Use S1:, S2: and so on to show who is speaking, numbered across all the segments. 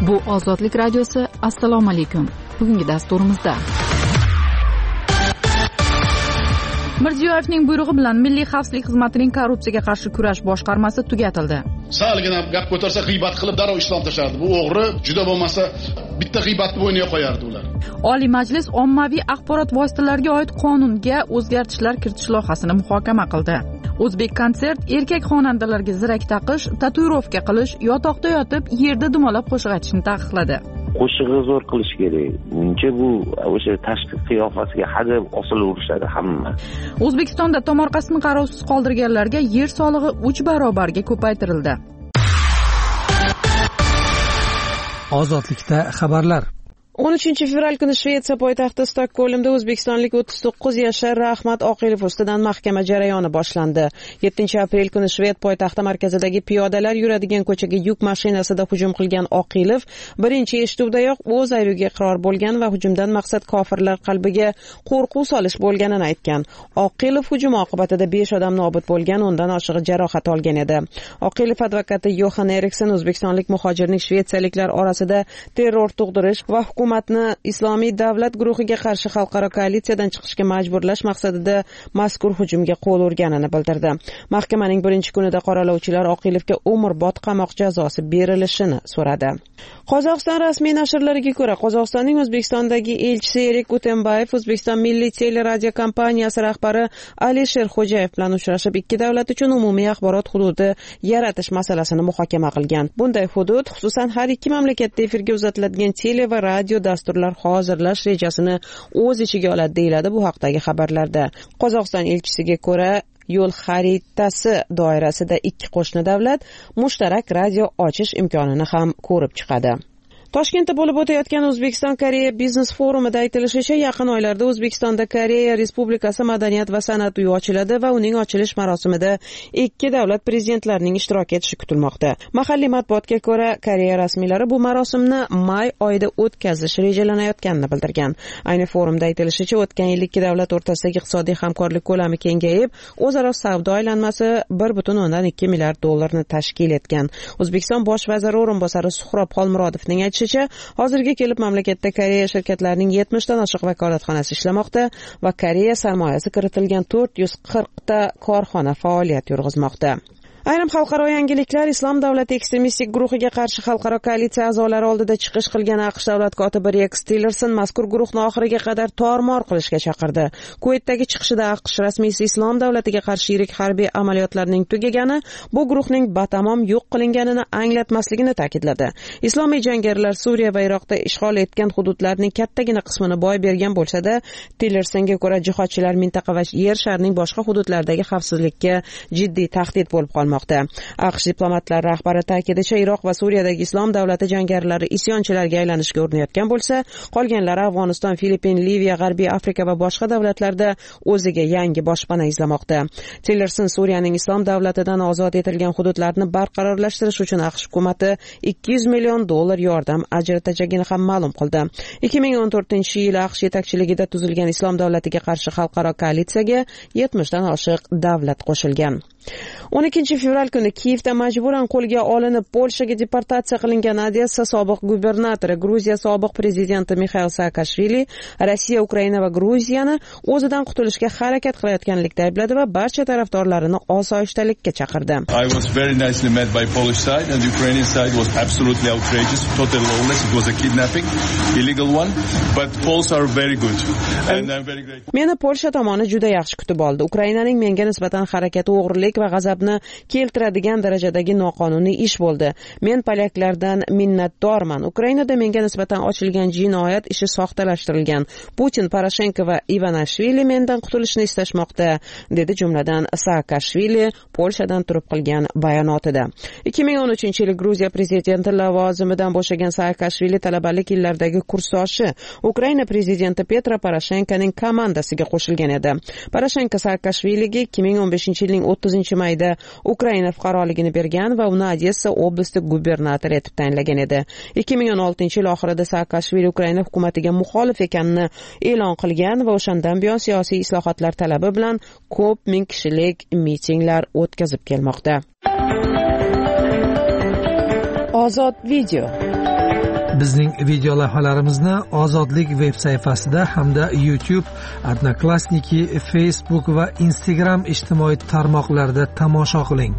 S1: Bu Ozodlik radiosi. Assalomu alaykum. Bugungi dasturimizda Mirziyoyevning buyrug'i bilan Milliy xavfsizlik xizmatining korrupsiyaga qarshi kurash boshqarmasi tugatildi.
S2: Salgina gap ko'tarsa g'iybat qilib darrov islom tashardi. Bu o'g'ri juda bo'lmasa bitta g'iybatni bo'yniga qo'yardi ular.
S1: Oliy Majlis ommaviy axborot vositalariga oid qonunga o'zgartishlar kiritish loyihasini muhokama qildi. O'zbek konsert erkak xonandalarga zirak taqish, tatuirovka qilish, yotoqda yotib yerda dumaloq qo'shiq aytishni taqiqladi.
S3: Qo'shig'i zo'r qilish kerak. Buncha bu o'sha tashqi qiyofasiga hadeb osilaverishadi hamma.
S1: O'zbekistonda tomorqasini qarovsiz qoldirganlarga yer solig'i 3 barobarga ko'paytirildi.
S4: Ozodlikda xabarlar.
S5: 13 fevral kuni Shvetsiya poytaxti Stokgolmda o'zbekistonlik 39 yashar Rahmat Oqilov ustidan mahkama jarayoni boshlandi. 7 aprel kuni Shved poytaxti markazidagi piyodalar yuradigan ko'chaga yuk mashinasida hujum qilgan Oqilov birinchi eshituvdayoq o'z aybiga iqror bo'lgan va hujumdan maqsad kofirlar qalbiga qo'rquv solish bo'lganini aytgan. Oqilov hujum oqibatida 5 odam nobud bo'lgan, undan oshig'i jarohat olgan edi. Oqilov advokati Yohan Eriksen o'zbekistonlik muhojirning shvetsiyaliklar orasida terror tug'dirish va hukumatni Islomiy davlat guruhiga qarshi xalqaro koalitsiyadan chiqishga majburlash maqsadida mazkur hujumga qo'l urganini bildirdi. Mahkamaning birinchi kunida qoralovchilar Oqilovga umrbod qamoq jazosi berilishini so'radi. Qozog'iston rasmiy nashrlariga ko'ra, Qozog'istonning O'zbekistondagi elchisi Erik Utembayev O'zbekiston Milliy teleradio kompaniyasi rahbari Alisher Xo'jayev bilan uchrashib, ikki davlat uchun umumiy axborot hududi yaratish masalasini muhokama qilgan. Bunday hudud xususan har ikki mamlakatda efirga uzatiladigan tele va radio dasturlar hozirlash rejasini o'z ichiga oladi deyiladi bu haqdagi xabarlarda. Qozog'iston elchisiga ko'ra, yo'l xaritasi doirasida ikki qo'shni davlat mushtarak radio ochish imkonini ham ko'rib chiqadi. Toshkentda bo'lib o'tayotgan O'zbekiston-Koreya biznes forumida aytilishicha, yaqin oylarda O'zbekistonda Koreya Respublikasi madaniyat va san'at uyi ochiladi va uning ochilish marosimida ikki davlat prezidentlarining ishtirok etishi kutilmoqda. Mahalliy matbuotga ko'ra, Koreya rasmiylari bu marosimni may oyida o'tkazish rejalanayotganini bildirgan. Ayni forumda aytilishicha, o'tgan yil ikki davlat o'rtasidagi iqtisodiy hamkorlik ko'lami kengayib, o'zaro savdo aylanmasi 1.2 milliard dollarni tashkil etgan. O'zbekiston bosh vaziri o'rinbosari Suhrob Xolmurodovning hozirga kelib mamlakatda Koreya shirkatlarining 70 dan oshiq vakolatxonasi ishlamoqda va Koreya sarmoyasi kiritilgan 440 ta korxona faoliyat yurg'izmoqda. Ayrim xalqaro yangiliklar. Islom davlati ekstremistik guruhiga qarshi xalqaro koalitsiya a'zolari oldida chiqish qilgan AQSh davlat kotibi Rex Tillerson mazkur guruhni oxiriga qadar tor-mor qilishga chaqirdi. Kuveytdagi chiqishida AQSh rasmiysi Islom davlatiga qarshi yirik harbiy amaliyotlarning tugagani, bu guruhning batamom yo'q qilinganini anglatmasligini ta'kidladi. Islomiy jangarilar Suriya va Iroqda ishg'ol etgan hududlarning kattagina qismini boy bergan bo'lsa-da, Tillersonga ko'ra jihodchilar mintaqa va yer sharining boshqa hududlaridagi xavfsizlikka jiddiy tahdid bo'lib qolmoqda. AQSh diplomatlari rahbari ta'kidlashicha, Iroq va Suriyadagi Islom davlati jangarilari isyonchilarga aylanishga urinayotgan bo'lsa, qolganlari Afg'oniston, Filippin, Liviya, G'arbiy Afrika va boshqa davlatlarda o'ziga yangi boshpana izlamoqda. Tillerson Suriyaning Islom davlatidan ozod etilgan hududlarni barqarorlashtirish uchun AQSh hukuumati 200 million dollar yordam ajratacagini ham ma'lum qildi. 2014-yil AQSh yetakchiligida tuzilgan Islom davlatiga qarshi xalqaro koalitsiyaga 70 dan oshiq davlat qo'shilgan. 12 fevral kuni Kiyevda majburan qo'lga olinib Polshaga deportatsiya qilingan Odessa sobiq gubernatori, Gruziya sobiq prezidenti Mixail Saakashvili Rossiya, Ukraina va Gruziyani o'zidan qutulishga harakat qilayotganlikda aybladi va barcha tarafdorlarini osoyishtalikka chaqirdi.
S6: I was very nicely met by Polish side and the Ukrainian side was absolutely outrageous, totally lawless. It was a kidnapping, illegal one, but Poles are very good and I'm very grateful.
S5: Meni Polsha tomoni juda yaxshi kutib oldi. Ukrainaning menga nisbatan harakati o'g'rilik va g'azabni keltiradigan darajadagi noqonuniy ish bo'ldi. Men polyaklardan minnatdorman. Ukrainada menga nisbatan ochilgan jinoyat ishi soxtalashtirilgan. Putin, Poroshenko va Ivanishvili mendan qutulishni istashmoqda, dedi jumladan Saakashvili Polshadan turib qilgan bayonotida. 2013-yil Gruziya prezidenti lavozimidan bo'shagan Saakashvili talabalik yillaridagi kursdoshi Ukraina prezidenti Petro Poroshenkoning komandasiga qo'shilgan edi. Poroshenko Saakashviliga 2015-yilning 30-mayda Ukraina fuqaroligini bergan va uni Odessa oblasti gubernatori etib tayinlagan edi. 2016-yil oxirida Saakashvili Ukraina hukumatiga muxolif ekanini e'lon qilgan va o'shandan buyon siyosiy islohotlar talabi bilan ko'p ming kishilik mitinglar o'tkazib kelmoqda. Ozod video.
S4: Bizning video lavhalarimizni Ozodlik veb sayfasida hamda YouTube, Odnoklassniki, Facebook va Instagram ijtimoiy tarmoqlarida tomosha qiling.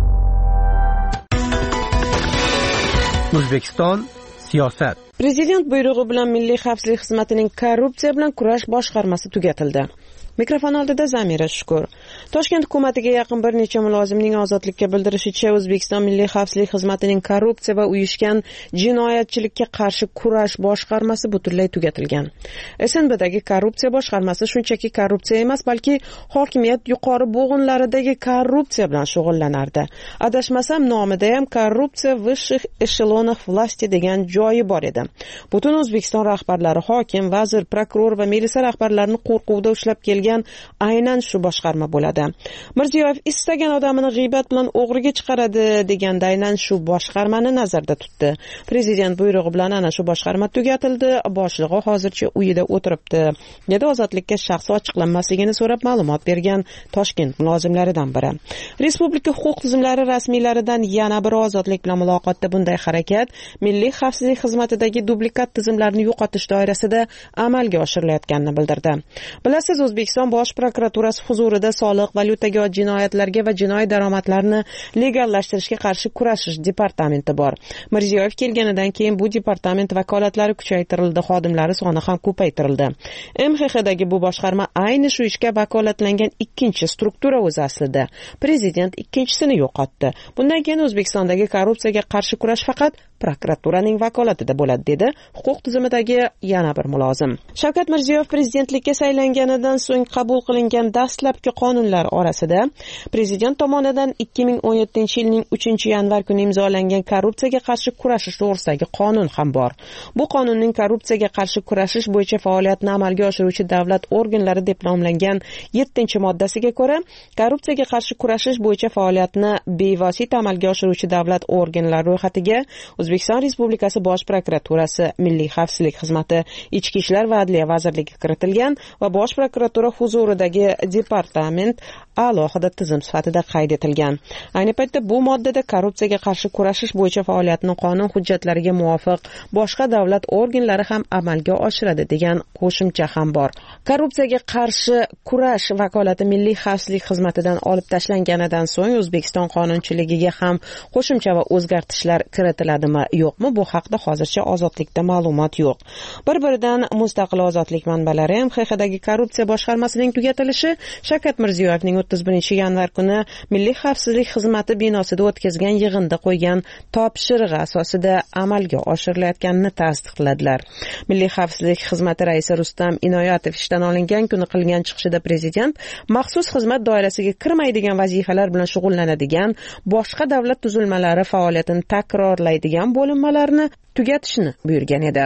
S7: O'zbekiston siyosat.
S5: Prezident buyrug'i bilan Milliy xavfsizlik xizmatining korrupsiya bilan kurash boshqarmasi tugatildi. Mikrofon oldida Zamira Shukur. Toshkent hukumatiga yaqin bir necha mulozimning ozodlikka bildirishicha, O'zbekiston Milliy xavfsizlik xizmatining korrupsiya va uyushgan jinoyatchilikka qarshi kurash boshqarmasi butunlay tugatilgan. SNBdagi korrupsiya boshqarmasi shunchaki korrupsiya emas, balki hokimiyat yuqori bo'g'inlaridagi korrupsiya bilan shug'ullanardi. Adashmasam, nomida ham korrupsiya vысших эшелонов власти degan joyi bor edi. Butun O'zbekiston rahbarlari, hokim, vazir, prokuror va militsiya rahbarlarini qo'rquvda ushlab kelgan aynan shu boshqarma bo'ladi. Mirziyoyev istagan odamini g'iybat bilan o'g'riga chiqaradi deganda aynan shu boshqarmani nazarda tutdi. Prezident buyrug'i bilan ana shu boshqarma tugatildi, boshlig'i hozircha uyida o'tiribdi, dedi ozodlikka shaxsi ochiqlanmasligini so'rab ma'lumot bergan Toshkent mulozimlaridan biri. Respublika huquq tizimlari rasmiylaridan yana bir ozodlik bilan muloqotda bunday harakat Milliy xavfsizlik xizmatidagi dublikat tizimlarini yo'qotish doirasida amalga oshirilayotganini bildirdi. Bilasiz, O'zbekiston Bosh prokuraturasi huzurida soliq, valyutaga oid jinoyatlarga va jinoiy daromadlarni legallashtirishga qarshi kurashish departamenti bor. Mirziyoyev kelganidan keyin bu departament vakolatlari kuchaytirildi, xodimlari soni ham ko'paytirildi. MXXdagi bu boshqarma ayni shu ishga vakolatlangan ikkinchi struktura o'zi aslida. Prezident ikkinchisini yo'qotdi. Bundan keyin O'zbekistondagi korrupsiyaga qarshi kurash faqat prokuraturaning vakolatida bo'ladi, dedi huquq tizimidagi yana bir mulozim. Shavkat Mirziyoyev prezidentlikka saylanganidan so'ng qabul qilingan dastlabki qonunlar orasida prezident tomonidan 2017-yilning 3-yanvar kuni imzolangan korrupsiyaga qarshi kurashish to'g'risidagi qonun ham bor. Bu qonunning korrupsiyaga qarshi kurashish bo'yicha faoliyatni amalga oshiruvchi davlat organlari deb nomlangan 7-moddasiga ko'ra, korrupsiyaga qarshi kurashish bo'yicha faoliyatni bevosita amalga oshiruvchi davlat organlari ro'yxatiga O'zbekiston Respublikasi Bosh prokuraturasi, Milliy xavfsizlik xizmati, Ichki ishlar va Adliya vazirligi kiritilgan va Bosh prokuratura huzuridagi departament alohida tizim sifatida qayd etilgan. Ayni paytda bu moddada korrupsiyaga qarshi kurashish bo'yicha faoliyatni qonun hujjatlariga muvofiq boshqa davlat organlari ham amalga oshiradi degan qo'shimcha ham bor. Korrupsiyaga qarshi kurash vakolati Milliy xavfsizlik xizmatidan olib tashlanganidan so'ng O'zbekiston qonunchiligiga ham qo'shimcha va o'zgartishlar kiritiladimi, yo'qmi, bu haqda hozircha ozodlikda ma'lumot yo'q. Bir-biridan mustaqil ozodlik manbalari MXXdagi korrupsiya boshqarmasining tugatilishi Shavkat Mirziyoyevning 31-yanvar kuni Milliy xavfsizlik xizmati binosida o'tkazgan yig'inda qo'ygan topshirig'i asosida amalga oshirilayotganini tasdiqladilar. Milliy xavfsizlik xizmati raisi Rustam Inoyatov ishdan olingan kuni qilgan chiqishida prezident maxsus xizmat doirasiga kirmaydigan vazifalar bilan shug'ullanadigan boshqa davlat tuzilmalari faoliyatini takrorlaydigan bo'linmalarni tugatishni buyurgan edi.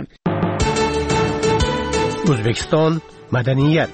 S7: O'zbekiston madaniyat.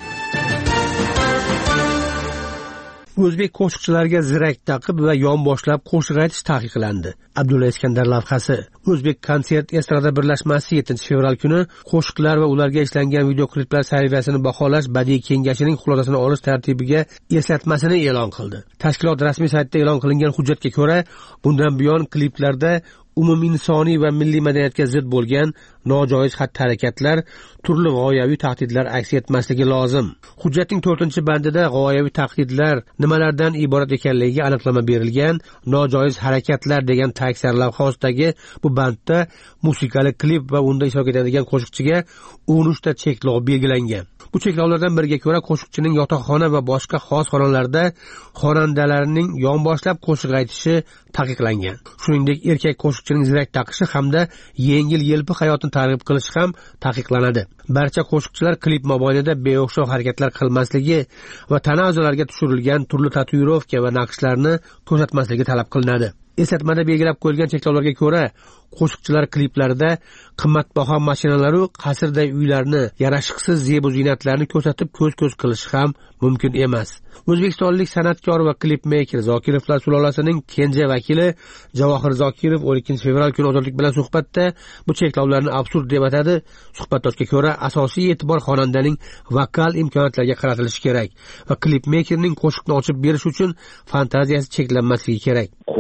S7: O'zbek qo'shiqchilariga zirak taqib va yonboshlab qo'shiq aytish taqiqlandi. Abdulla Iskandar lavhasi. O'zbek konsert estrada birlashmasi 7-fevral kuni qo'shiqlar va ularga ishlangan videokliplar saviyasini baholash badiiy kengashining xulosasini olish tartibiga eslatmasini e'lon qildi. Tashkilot rasmiy saytida e'lon qilingan hujjatga ko'ra, bundan buyon kliplarda umuminsoniy va milliy madaniyatga zid bo'lgan nojoiz xatti-harakatlar, turli g'oyaviy tahdidlar aks etmasligi lozim. Hujjatning 4-bandida g'oyaviy tahdidlar nimalardan iborat ekanligiga aniqlama berilgan. Nojoiz harakatlar degan ta'kid lavha ostidagi bu bandda musiqali klip va unda ishtirok etadigan qo'shiqchiga 13 ta cheklov belgilangan. Bu cheklovlardan biriga ko'ra, qo'shiqchining yotoqxona va boshqa xos xonalarda xonandalarning yonboshlab qo'shiq aytishi taqiqlangan. Shuningdek, erkak qo'shiqchining zirak taqishi hamda yengil-yelpi hayotni targ'ib qilishi ham taqiqlanadi. Barcha qo'shiqchilar klip mobaynida beo'xshov harakatlar qilmasligi va tana a'zolariga tushirilgan turli tatuirovka va naqshlarni ko'rsatmasligi talab qilinadi. Eslatmada belgilab qo'yilgan cheklovlarga ko'ra, qo'shiqchilar kliplarida qimmatbaho mashinalar va qasrday uylarni, yarashiqsiz zebu ziynatlarni ko'rsatib ko'z-ko'z qilish ham mumkin emas. O'zbekistonlik san'atkor va klipmeyker Zokirovlar sulolasining kenja vakili Javohir Zokirov 12-fevral kuni Ozodlik bilan suhbatda bu cheklovlarni absurd deb atadi. Suhbatdoshga ko'ra, asosiy e'tibor xonandaning vokal imkoniyatlariga qaratilishi kerak va klipmeykerning qo'shiqni ochib berish uchun fantaziyasi cheklanmasligi kerak.
S3: Qo'shiq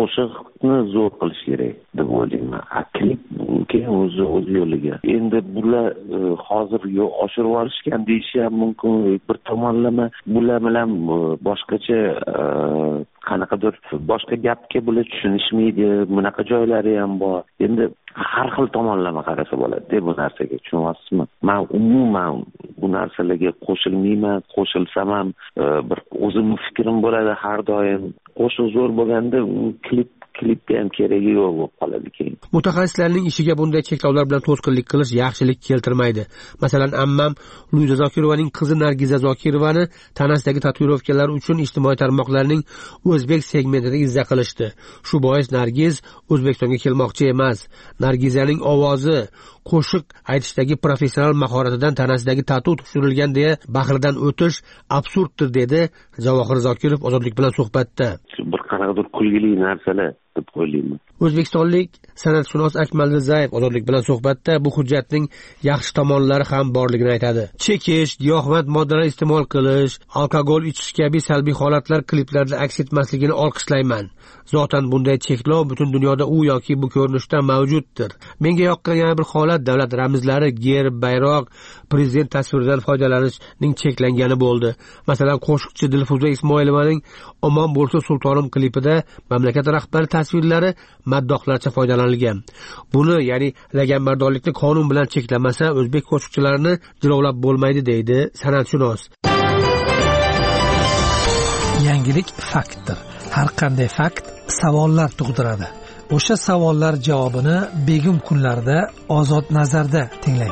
S3: vaqtni zo'r qilish kerak deb o'ylayman. Klip keyin o'z yo'liga. Endi bular hozir oshirib olishgan deyishi ham mumkin. Bir tomonlama bular bilan boshqacha qanaqadir boshqa gapga bular tushunishmaydi. Bunaqa joylari ham bor. Endi har xil tomonlama qarasa bo'ladi bu narsaga, tushunyapsizmi? Men umuman bu narsalarga qo'shilmayman. Qo'shilsam ham bir o'zimning fikrim bo'ladi har doim. Qo'shiq zo'r bo'lganda klipga ham keragi yo'q bo'lib qoladi keyin.
S7: Mutaxassislarning ishiga bunday cheklovlar bilan to'sqinlik qilish yaxshilik keltirmaydi. Masalan, ammam Luiza Zokirovaning qizi Nargiza Zokirovani tanasidagi tatuirovkalar uchun ijtimoiy tarmoqlarning o'zbek segmentida izza qilishdi. Shu bois Nargiz O'zbekistonga kelmoqchi emas. Nargizaning ovozi qo'shiq aytishdagi professional mahoratidan tanasidagi tatu tushirilgan deya bahridan o'tish absurddir, dedi Javohir Zokirov Ozodlik bilan suhbatda.
S3: Bir qanaqadir kulgili narsalar deb o'ylayman.
S7: O'zbekistonlik san'atshunos Akmal Rizayev Ozodlik bilan suhbatda bu hujjatning yaxshi tomonlari ham borligini aytadi. Chekish, giyohvand moddalar iste'mol qilish, alkogol ichish kabi salbiy holatlar kliplarda aks etmasligini olqishlayman. Zotan bunday cheklov butun dunyoda u yoki bu ko'rinishda mavjuddir. Menga yoqqan yana bir holat davlat ramzlari, gerb, bayroq, prezident tasviridan foydalanishning cheklangani bo'ldi. Masalan, qo'shiqchi Dilfuza Ismoilovaning Omon bo'lsa sultonim klipida mamlakat rahbari tasvirlari maddohlarcha foydalanilgan. Buni, ya'ni laganbardorlikni qonun bilan cheklamasa, o'zbek qo'shiqchilarini jilovlab bo'lmaydi, deydi san'atshunos.
S4: Yangilik faktdir. Har qanday fakt savollar tug'diradi. O'sha savollar javobini begum kunlarda Ozod nazarda tinglang.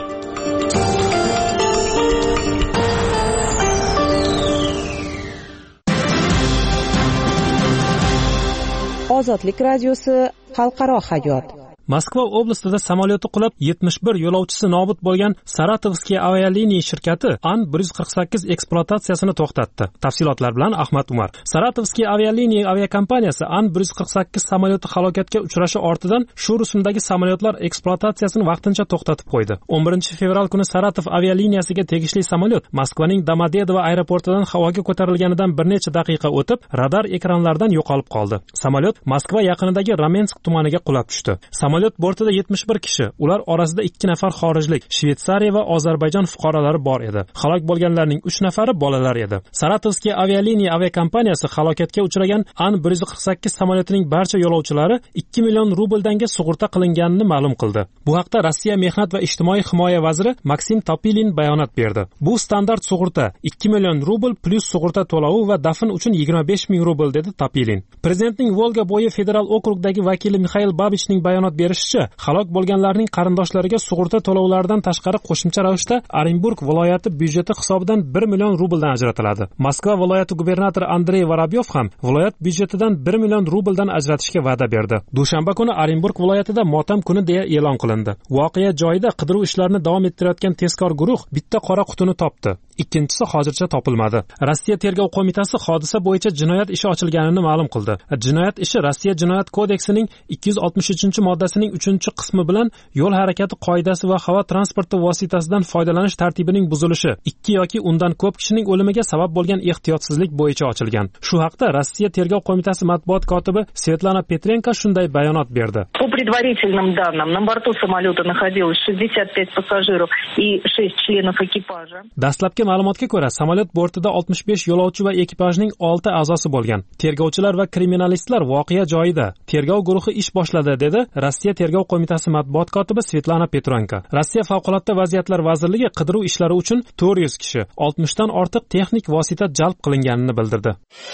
S5: Ozodlik radiosi xalqaro hayot.
S8: Moskva oblastida samolyoti qulab 71 yo'lovchisi nobud bo'lgan Saratovskiy avialiniya shirkati An-148 ekspluatatsiyasini to'xtatdi. Tafsilotlar bilan Ahmad Umar. Saratovskiy avialiniya aviakompaniyasi An-148 samolyoti halokatga uchrashi ortidan shu rusumdagi samolyotlar ekspluatatsiyasini vaqtincha to'xtatib qo'ydi. 11 fevral kuni Saratov avialiniyasiga tegishli samolyot Moskvaning Domodedovo aeroportidan havoga ko'tarilganidan bir necha daqiqa o'tib, radar ekranlaridan yo'qolib qoldi. Samolyot Moskva yaqinidagi Ramensk tumaniga qulab tushdi. Samolyot bortida 71 kishi, ular orasida 2 nafar xorijlik, Shveysariya va Ozarbayjon fuqarolari bor edi. Halok bo'lganlarning 3 nafari bolalar edi. Saratovskiy avialiniya aviakompaniyasi halokatga uchragan An-148 samolyotining barcha yo'lovchilari 2 million rubldan sug'urta qilinganini ma'lum qildi. Bu haqda Rossiya Mehnat va ijtimoiy himoya vaziri Maksim Topilin bayonot berdi. Bu standart sug'urta 2 million rubl plus sug'urta to'lovi va dafn uchun 25 ming rubl, dedi Topilin. Prezidentning Volga bo'yi federal okrugidagi vakili Mixail Babichning bayonot berishicha, halok bo'lganlarning qarindoshlariga sug'urta to'lovlaridan tashqari qo'shimcha ravishda Orenburg viloyati byudjeti hisobidan 1 million rubldan ajratiladi. Moskva viloyati gubernatori Andrey Vorobyov ham viloyat byudjetidan 1 million rubldan ajratishga va'da berdi. Dushanba kuni Orenburg viloyatida motam kuni deya e'lon qilindi. Voqea joyida qidiruv ishlarini davom ettirayotgan tezkor guruh bitta qora qutini topdi. Ikkinchisi hozircha topilmadi. Rossiya tergov qo'mitasi hodisa bo'yicha jinoyat ishi ochilganini ma'lum qildi. Jinoyat ishi Rossiya jinoyat kodeksining 263-moddasining 3-qismi bilan yo'l harakati qoidasi va havo transporti vositasidan foydalanish tartibining buzilishi, 2 yoki undan ko'p kishining o'limiga sabab bo'lgan ehtiyotsizlik bo'yicha ochilgan. Shu haqda Rossiya tergov qo'mitasi matbuot kotibi Svetlana Petrenko shunday bayonot berdi.
S9: По предварительным данным, на борту самолета находилось 65 пассажиров и 6 членов экипажа.
S8: Dastlabki ma'lumotga ko'ra, samolyot bortida 65 yo'lovchi va ekipajning 6 a'zosi bo'lgan. Tergovchilar va kriminalistlar voqea joyida. Tergov guruhi ish boshladi, dedi Rossiya tergov qo'mitasi matbuot kotibi Svetlana Petrenko. Rossiya favqulodda vaziyatlar vazirligi qidiruv ishlari uchun 400 kishi, 60 dan ortiq texnik vosita jalb qilinganini bildirdi.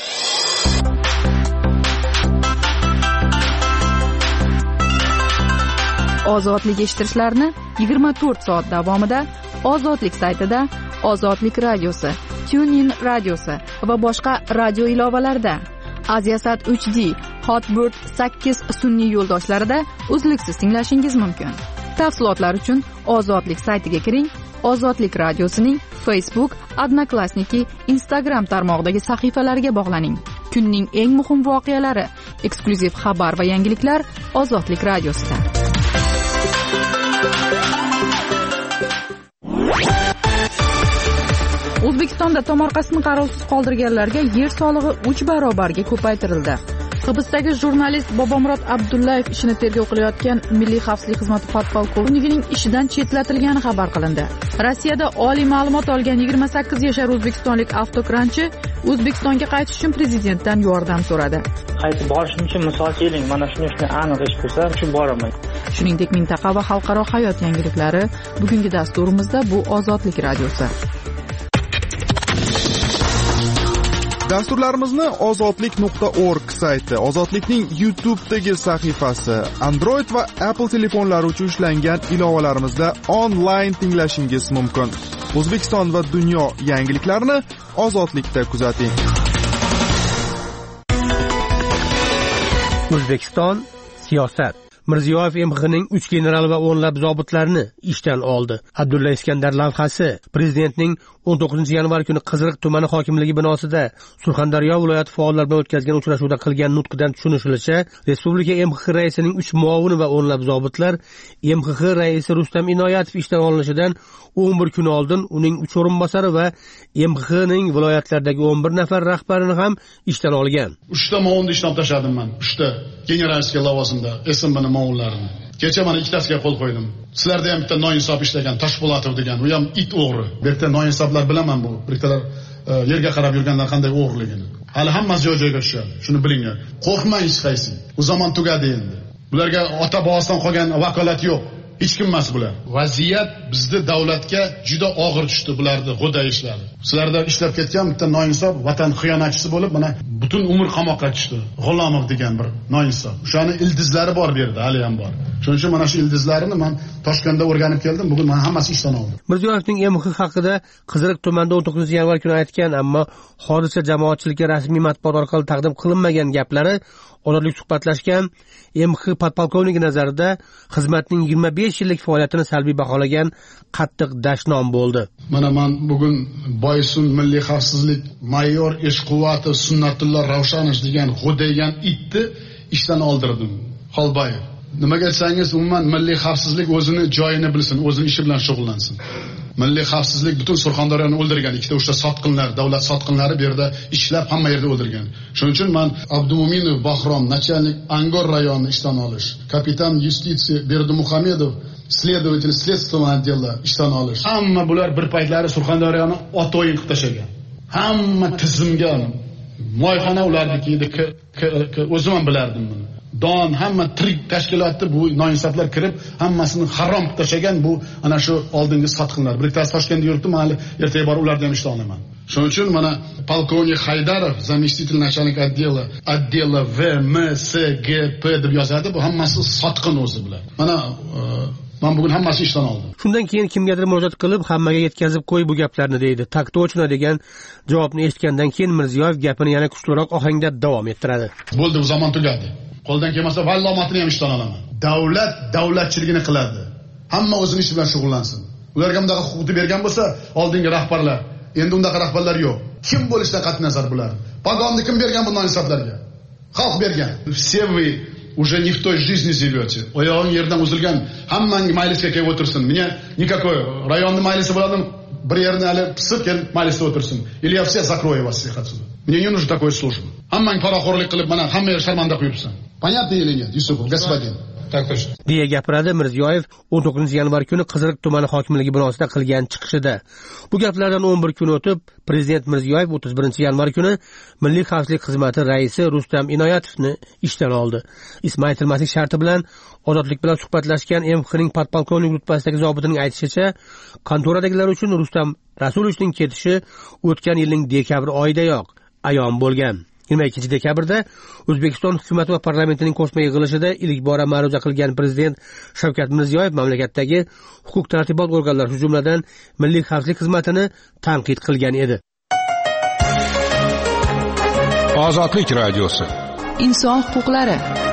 S1: Ozodlik eshittirishlarni 24 soat davomida Ozodlik saytida, Ozodlik radiosi, TuneIn radiosi va boshqa radio ilovalarda, Aziasat 3D, Hotbird 8 sun'iy yo'ldoshlarida uzluksiz tinglashingiz mumkin. Tafsilotlar uchun Ozodlik saytiga kiring. Ozodlik radiosining Facebook, Odnoklassniki, Instagram tarmog'idagi sahifalariga bog'laning. Kunning eng muhim voqealari, eksklyuziv xabar va yangiliklar Ozodlik radiosida. O'zbekistonda tomorqasini qarovsiz qoldirganlarga yer solig'i 3 barobarga ko'paytirildi. Hibsdagi jurnalist Bobomurod Abdullayev ishini tergov qilayotgan Milliy xavfsizlik xizmati podpolkovnikining ishidan chetlatilgani xabar qilindi. Rossiyada oliy ma'lumot olgan 28 yashar o'zbekistonlik avtokranchi O'zbekistonga qaytish uchun prezidentdan yordam so'radi.
S10: Qaytib borishim uchun misol keling, mana shuni aniq ish bo'lsa, shu boraman.
S1: Shuningdek, mintaqa va xalqaro hayot yangiliklari bugungi dasturimizda bu Ozodlik radiosi.
S11: Dasturlarimizni ozodlik.org sayti, Ozodlikning YouTube'dagi sahifasi, Android va Apple telefonlari uchun ishlangan ilovalarimizda onlayn tinglashingiz mumkin. O'zbekiston va dunyo yangiliklarini Ozodlikda kuzating.
S7: O'zbekiston siyosat. Mirziyoyev MXning 3 general va o'nlab zobitlarni ishdan oldi. Abdulla Iskandar lavhasi prezidentning 19 yanvar kuni Qiziriq tumani hokimligi binosida Surxondaryo viloyati faollar bilan o'tkazgan uchrashuvda qilgan nutqidan tushunishicha, Respublika MX raisining 3 muovini va o'nlab zobitlar MX raisi Rustam Inoyatov ishdan olinishidan 11 kun oldin uning 3 o'rinbosari va MXning viloyatlardagi 11 nafar rahbarini ham ishdan olgan.
S2: 3 ta muovini ishdan tashladim men. 3 ta generalskiy lavozimda SMBning muovinlarini. Kecha mana ikkitasiga qo'l qo'ydim. Sizlarda ham bitta noinsof ishlagan Toshpo'latov degan, u ham it o'g'ri. Bu yerda noinsoflar bilaman bu. Birtalar yerga qarab yurganlar qanday o'g'riligini. Hali hammasi joy-joyiga tushadi. Shuni bilinglar. Qo'rqmang hech qaysi. Bu zamon tugadi endi. Bularga ota bobosidan qolgan vakolat yo'q. Hech kim emas bular. Vaziyat bizda davlatga juda og'ir tushdi bularning g'o'da ishlari. Sizlarda ishlab ketgan bitta noinsof vatan xiyonatchisi bo'lib, mana butun umr qamoqqa tushdi. G'ulomov degan bir noinsof. O'shani ildizlari bor bu yerda, hali ham bor. Shuning uchun mana shu ildizlarini men Toshkentda o'rganib keldim. Bugun men hammasi ishdan oldim.
S7: Mirziyoyevning MX haqida Qiziriq tumanida 19 yanvar kuni aytgan, ammo hodisa jamoatchilikka rasmiy matbuot orqali taqdim qilinmagan gaplari Ozodlik suhbatlashgan MX podpolkovniki nazarida xizmatning 25 yillik faoliyatini salbiy baholagan qattiq dashnom bo'ldi.
S2: Mana men bugun Boysun milliy xavfsizlik mayor Ishquvvatov Sunnatulloh Ravshanov degan g'o'daygan itni ishdan oldirdim. Xolbayev. Nimaga aytsangiz, umuman milliy xavfsizlik o'zini joyini bilsin, o'zini ishi bilan shug'ullansin. Milliy xavfsizlik butun Surxondaryoni o'ldirgan, ikkita o'sha sotqinlar, davlat sotqinlari bu yerda ishlab hamma yerda o'ldirgan. Shuning uchun men Abdumo'minov Bahrom, начальник Angor rayoni ishdan olish, kapitan yustitsiya Berdimuhamedov, следователь следственного отдела ishdan olish. Hamma bular bir paytlari Surxondaryoni ot o'yin qilib tashlagan. Hamma tizimga moyxona ularniki edi, o'zim ham bilardim buni. Don hamma tirik tashkilotda bu noinsoflar kirib, hammasini harom qilib tashlagan bu ana shu oldingi sotqinlar. Bittasi Toshkentda yuribdi, men ertaga borib ularni ham ishdan olaman. Shuning uchun mana polkovnik Haydarov, заместитель начальника отдела VMSGP deb yozadi. Bu hammasi sotqin o'zi bilan. Mana men bugun hammasi ishdan oldim.
S7: Shundan keyin kimgadir murojaat qilib, hammaga yetkazib qo'y bu gaplarni deydi. Taktochna degan javobni eshitgandan keyin Mirziyoyev gapini yana kuchliroq ohangda davom ettiradi.
S2: Bo'ldi, bu zamon tugadi. Qo'ldan kelmasa vallomatini ham ishdan olaman. Davlat davlatchiligini qiladi. Hamma o'zining ishi bilan shug'ullansin. Ularga bunday huquqni bergan bo'lsa, oldingi rahbarlar, endi unday rahbarlar yo'q. Kim bo'lishidan qat'iy nazar bular. Pogonni kim bergan bu noinsoflarga? Xalq bergan. Все вы уже не в той жизни живете. Oyog'ing yerdan uzilgan, hammang maylisga kelib o'tirsin. Menga никакой rayonning maylisi bo'ladimi? Bir yerni hali pisib kelib maylisda o'tirsin. Или я всех закрою вас всех отсюда. Мне не нужно такой службы. Hammang paraxo'rlik qilib, mana hamma yer sharmanda qo'yibsan. Понятно или нет, Yusupov, господин? Так точно.
S7: deya gapiradi Mirziyoyev 19 yanvar kuni Qiziriq tumani hokimligi binosida qilgan chiqishida. Bu gaplardan 11 kun o'tib, prezident Mirziyoyev 31 yanvar kuni Milliy xavfsizlik xizmati raisi Rustam Inoyatovni ishdan oldi. Ismi aytilmaslik sharti bilan Ozodlik bilan suhbatlashgan MXning podpolkovnik rutbasidagi zobitining aytishicha, kontoradagilar uchun Rustam Rasulovning ketishi o'tgan yilning dekabr oyidayoq ayon bo'lgan. 22 dekabrda O'zbekiston hukumat va parlamentining qo'shma yig'ilishida ilk bora ma'ruza qilgan prezident Shavkat Mirziyoyev mamlakatdagi huquq tartibot organlari, shu jumladan Milliy xavfsizlik xizmatini tanqid qilgan edi.
S12: Ozodlik radiosi.
S1: Inson huquqlari.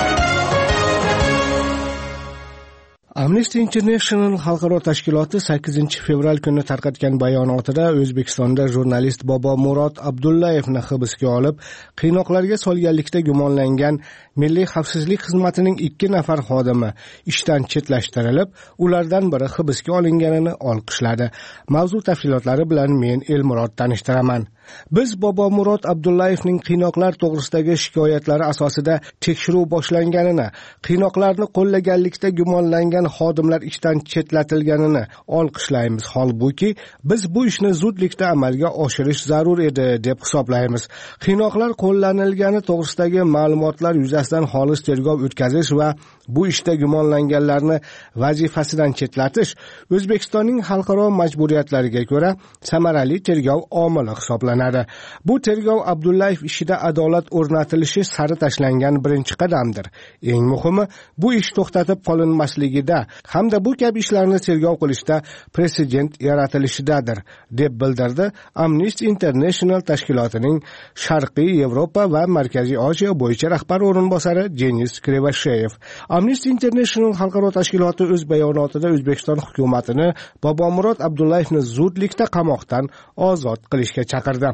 S13: Amnesty International xalqaro tashkiloti 8 fevral kuni tarqatgan bayonotida O'zbekistonda jurnalist Bobomurod Abdullayevni hibsga olib, qiynoqlarga solganlikda gumonlangan Milliy xavfsizlik xizmatining 2 nafar xodimi ishdan chetlashtirilib, ulardan biri hibsga olinganini olqishladi. Mavzu tafsilotlari bilan men Elmurod tanishtiraman. Biz Bobomurod Abdullayevning qiynoqlar to'g'risidagi shikoyatlari asosida tekshiruv boshlanganini, qiynoqlarni qo'llaganlikda gumonlangan xodimlar ishdan chetlatilganini olqishlaymiz. Holbuki biz bu ishni zudlikda amalga oshirish zarur edi deb hisoblaymiz. Qiynoqlar qo'llanilgani to'g'risidagi ma'lumotlar yuzasidan xolis tergov o'tkazish va bu ishda gumonlanganlarni vazifasidan chetlatish O'zbekistonning xalqaro majburiyatlariga ko'ra samarali tergov omili hisoblanadi. Bu tergov Abdullayev ishida adolat o'rnatilishi sari tashlangan birinchi qadamdir. Eng muhimi bu ish to'xtatib qolinmasligida hamda bu kabi ishlarni tergov qilishda presedent yaratilishidadir, deb bildirdi Amnesty International tashkilotining Sharqiy Yevropa va Markaziy Osiyo bo'yicha rahbar o'rinbosari Denis Krivosheyev. Amnesty International xalqaro tashkiloti o'z bayonotida O'zbekiston hukumatini Bobomurod Abdullayevni zudlikda qamoqdan ozod qilishga chaqirdi.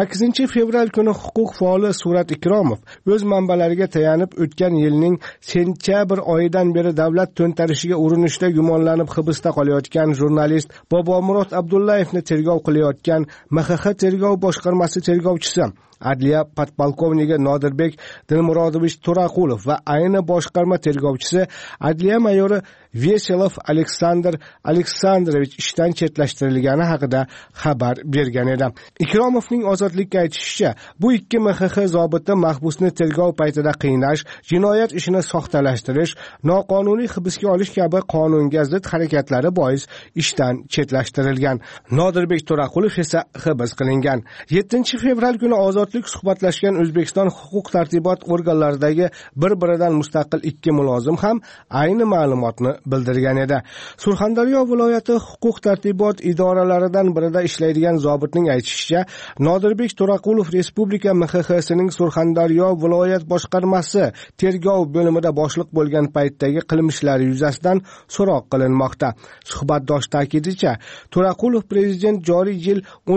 S13: 8 fevral kuni huquq faoli Surat Ikromov o'z manbalariga tayanib o'tgan yilning sentyabr oyidan beri davlat to'ntarishiga urinishda gumonlanib hibsda qolayotgan jurnalist Bobomurod Abdullayevni tergov qilayotgan MXX tergov boshqarmasi tergovchisi Adliya podpolkovnigi Nodirbek Dilmurodovich To'raqulov va ayni boshqarma tergovchisi Adliya mayori Veselov Aleksandr Aleksandrovich ishdan chetlashtirilgani haqida xabar bergan edi. Ikromovning ozodlikka aytishicha, bu ikki MXX zobiti mahbusni tergov paytida qiynash, jinoyat ishini soxtalashtirish, noqonuniy hibsga olish kabi qonunga zid harakatlari bois ishdan chetlashtirilgan. Nodirbek To'raqulov esa hibs qilingan. 7 fevral kuni ozodlik suhbatlashgan O'zbekiston huquq tartibot organlaridagi bir-biridan mustaqil ikki mulozim ham ayni ma'lumotni bildirgan edi. Surxondaryo viloyati huquq tartibot idoralaridan birida ishlaydigan zobitning aytishicha, Nodirbek To'raqulov Respublika MXXsining Surxondaryo viloyat boshqarmasi tergov bo'limida boshliq bo'lgan paytdagi qilmishlari yuzasidan so'roq qilinmoqda. Suhbatdosh ta'kidicha, To'raqulov prezident joriy yil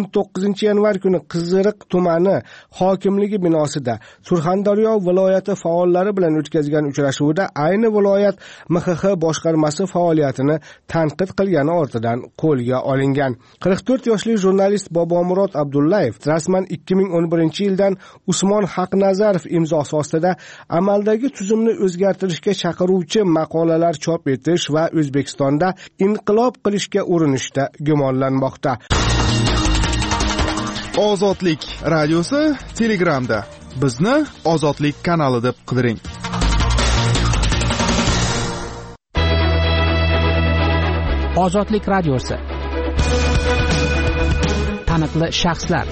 S13: 19 yanvar kuni Qiziriq tumani hokimligi binosida Surxondaryo viloyati faollari bilan o'tkazgan uchrashuvda ayni viloyat MXX boshqarmasi faoliyatini tanqid qilgani ortidan qo'lga olingan. 44 yoshli jurnalist Bobomurod Abdullayev rasman 2011-yildan Usmon Haqnazarov imzosi ostida amaldagi tuzumni o'zgartirishga chaqiruvchi maqolalar chop etish va O'zbekistonda inqilob qilishga urinishda gumonlanmoqda.
S11: Ozodlik radiosi Telegramda. Bizni Ozodlik kanali deb qidiring.
S14: Ozodlik radiosi. Taniqli shaxslar.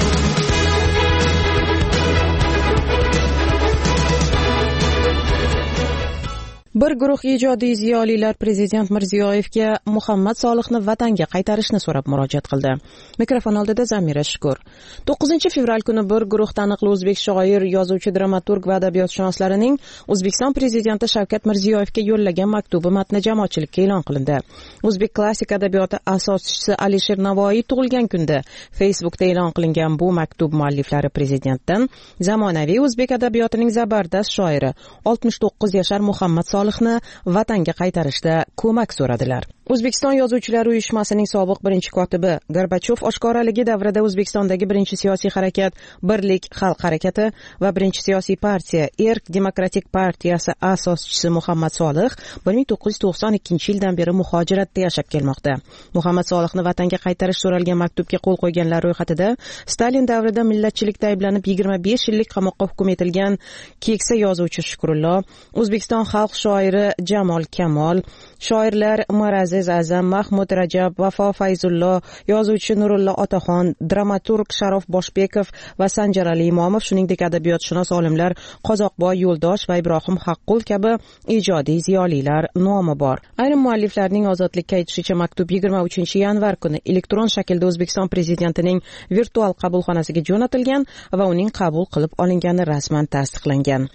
S5: Bir guruh ijodiy ziyolilar Prezident Mirziyoyevga Muhammad Solihni vatanga qaytarishni so'rab murojaat qildi. Mikrofon oldida Zamira Shukur. 9 fevral kuni bir guruh taniqli o'zbek shoir, yozuvchi, dramaturg va adabiyotshunoslarining O'zbekiston Prezidenti Shavkat Mirziyoyevga yo'llagan maktubi matni jamoatchilikka e'lon qilindi. O'zbek klassik adabiyoti asoschisi Alisher Navoiy tug'ilgan kunda Facebookda e'lon qilingan bu maktub mualliflari Prezidentdan zamonaviy o'zbek adabiyotining zabardast shoiri 69 yashar Muhammad Solihni vatanga qaytarishda ko'mak so'radilar. O'zbekiston Yozuvchilar uyushmasining sobiq birinchi kotibi Gorbachov oshkoraligi davrida O'zbekistondagi birinchi siyosiy harakat Birlik xalq harakati va birinchi siyosiy partiya Erk demokratik partiyasi asoschisi Muhammad Solih 1992-yildan beri muhojiratda yashab kelmoqda. Muhammad Solihni vatanga qaytarish so'ralgan maktubga qo'l qo'yganlar ro'yxatida Stalin davrida millatchilikda ayblanib 25 yillik qamoqqa hukm etilgan keksa yozuvchi Shukrullo, O'zbekiston xalq shoiri Jamol Kamol, shoirlar Miraziz Azam, Mahmud Rajab, Vafo Fayzullo, yozuvchi Nurullo Otaxon, dramaturg Sharof Boshbekov va Sanjarali Imomov, shuningdek adabiyotshunos olimlar Qozoqboy Yo'ldosh va Ibrohim Haqqul kabi ijodiy ziyolilar nomi bor. Ayrim mualliflarning ozodlikka aytishicha maktub 23-yanvar kuni elektron shaklda O'zbekiston prezidentining virtual qabulxonasiga jo'natilgan va uning qabul qilib olingani rasman tasdiqlangan.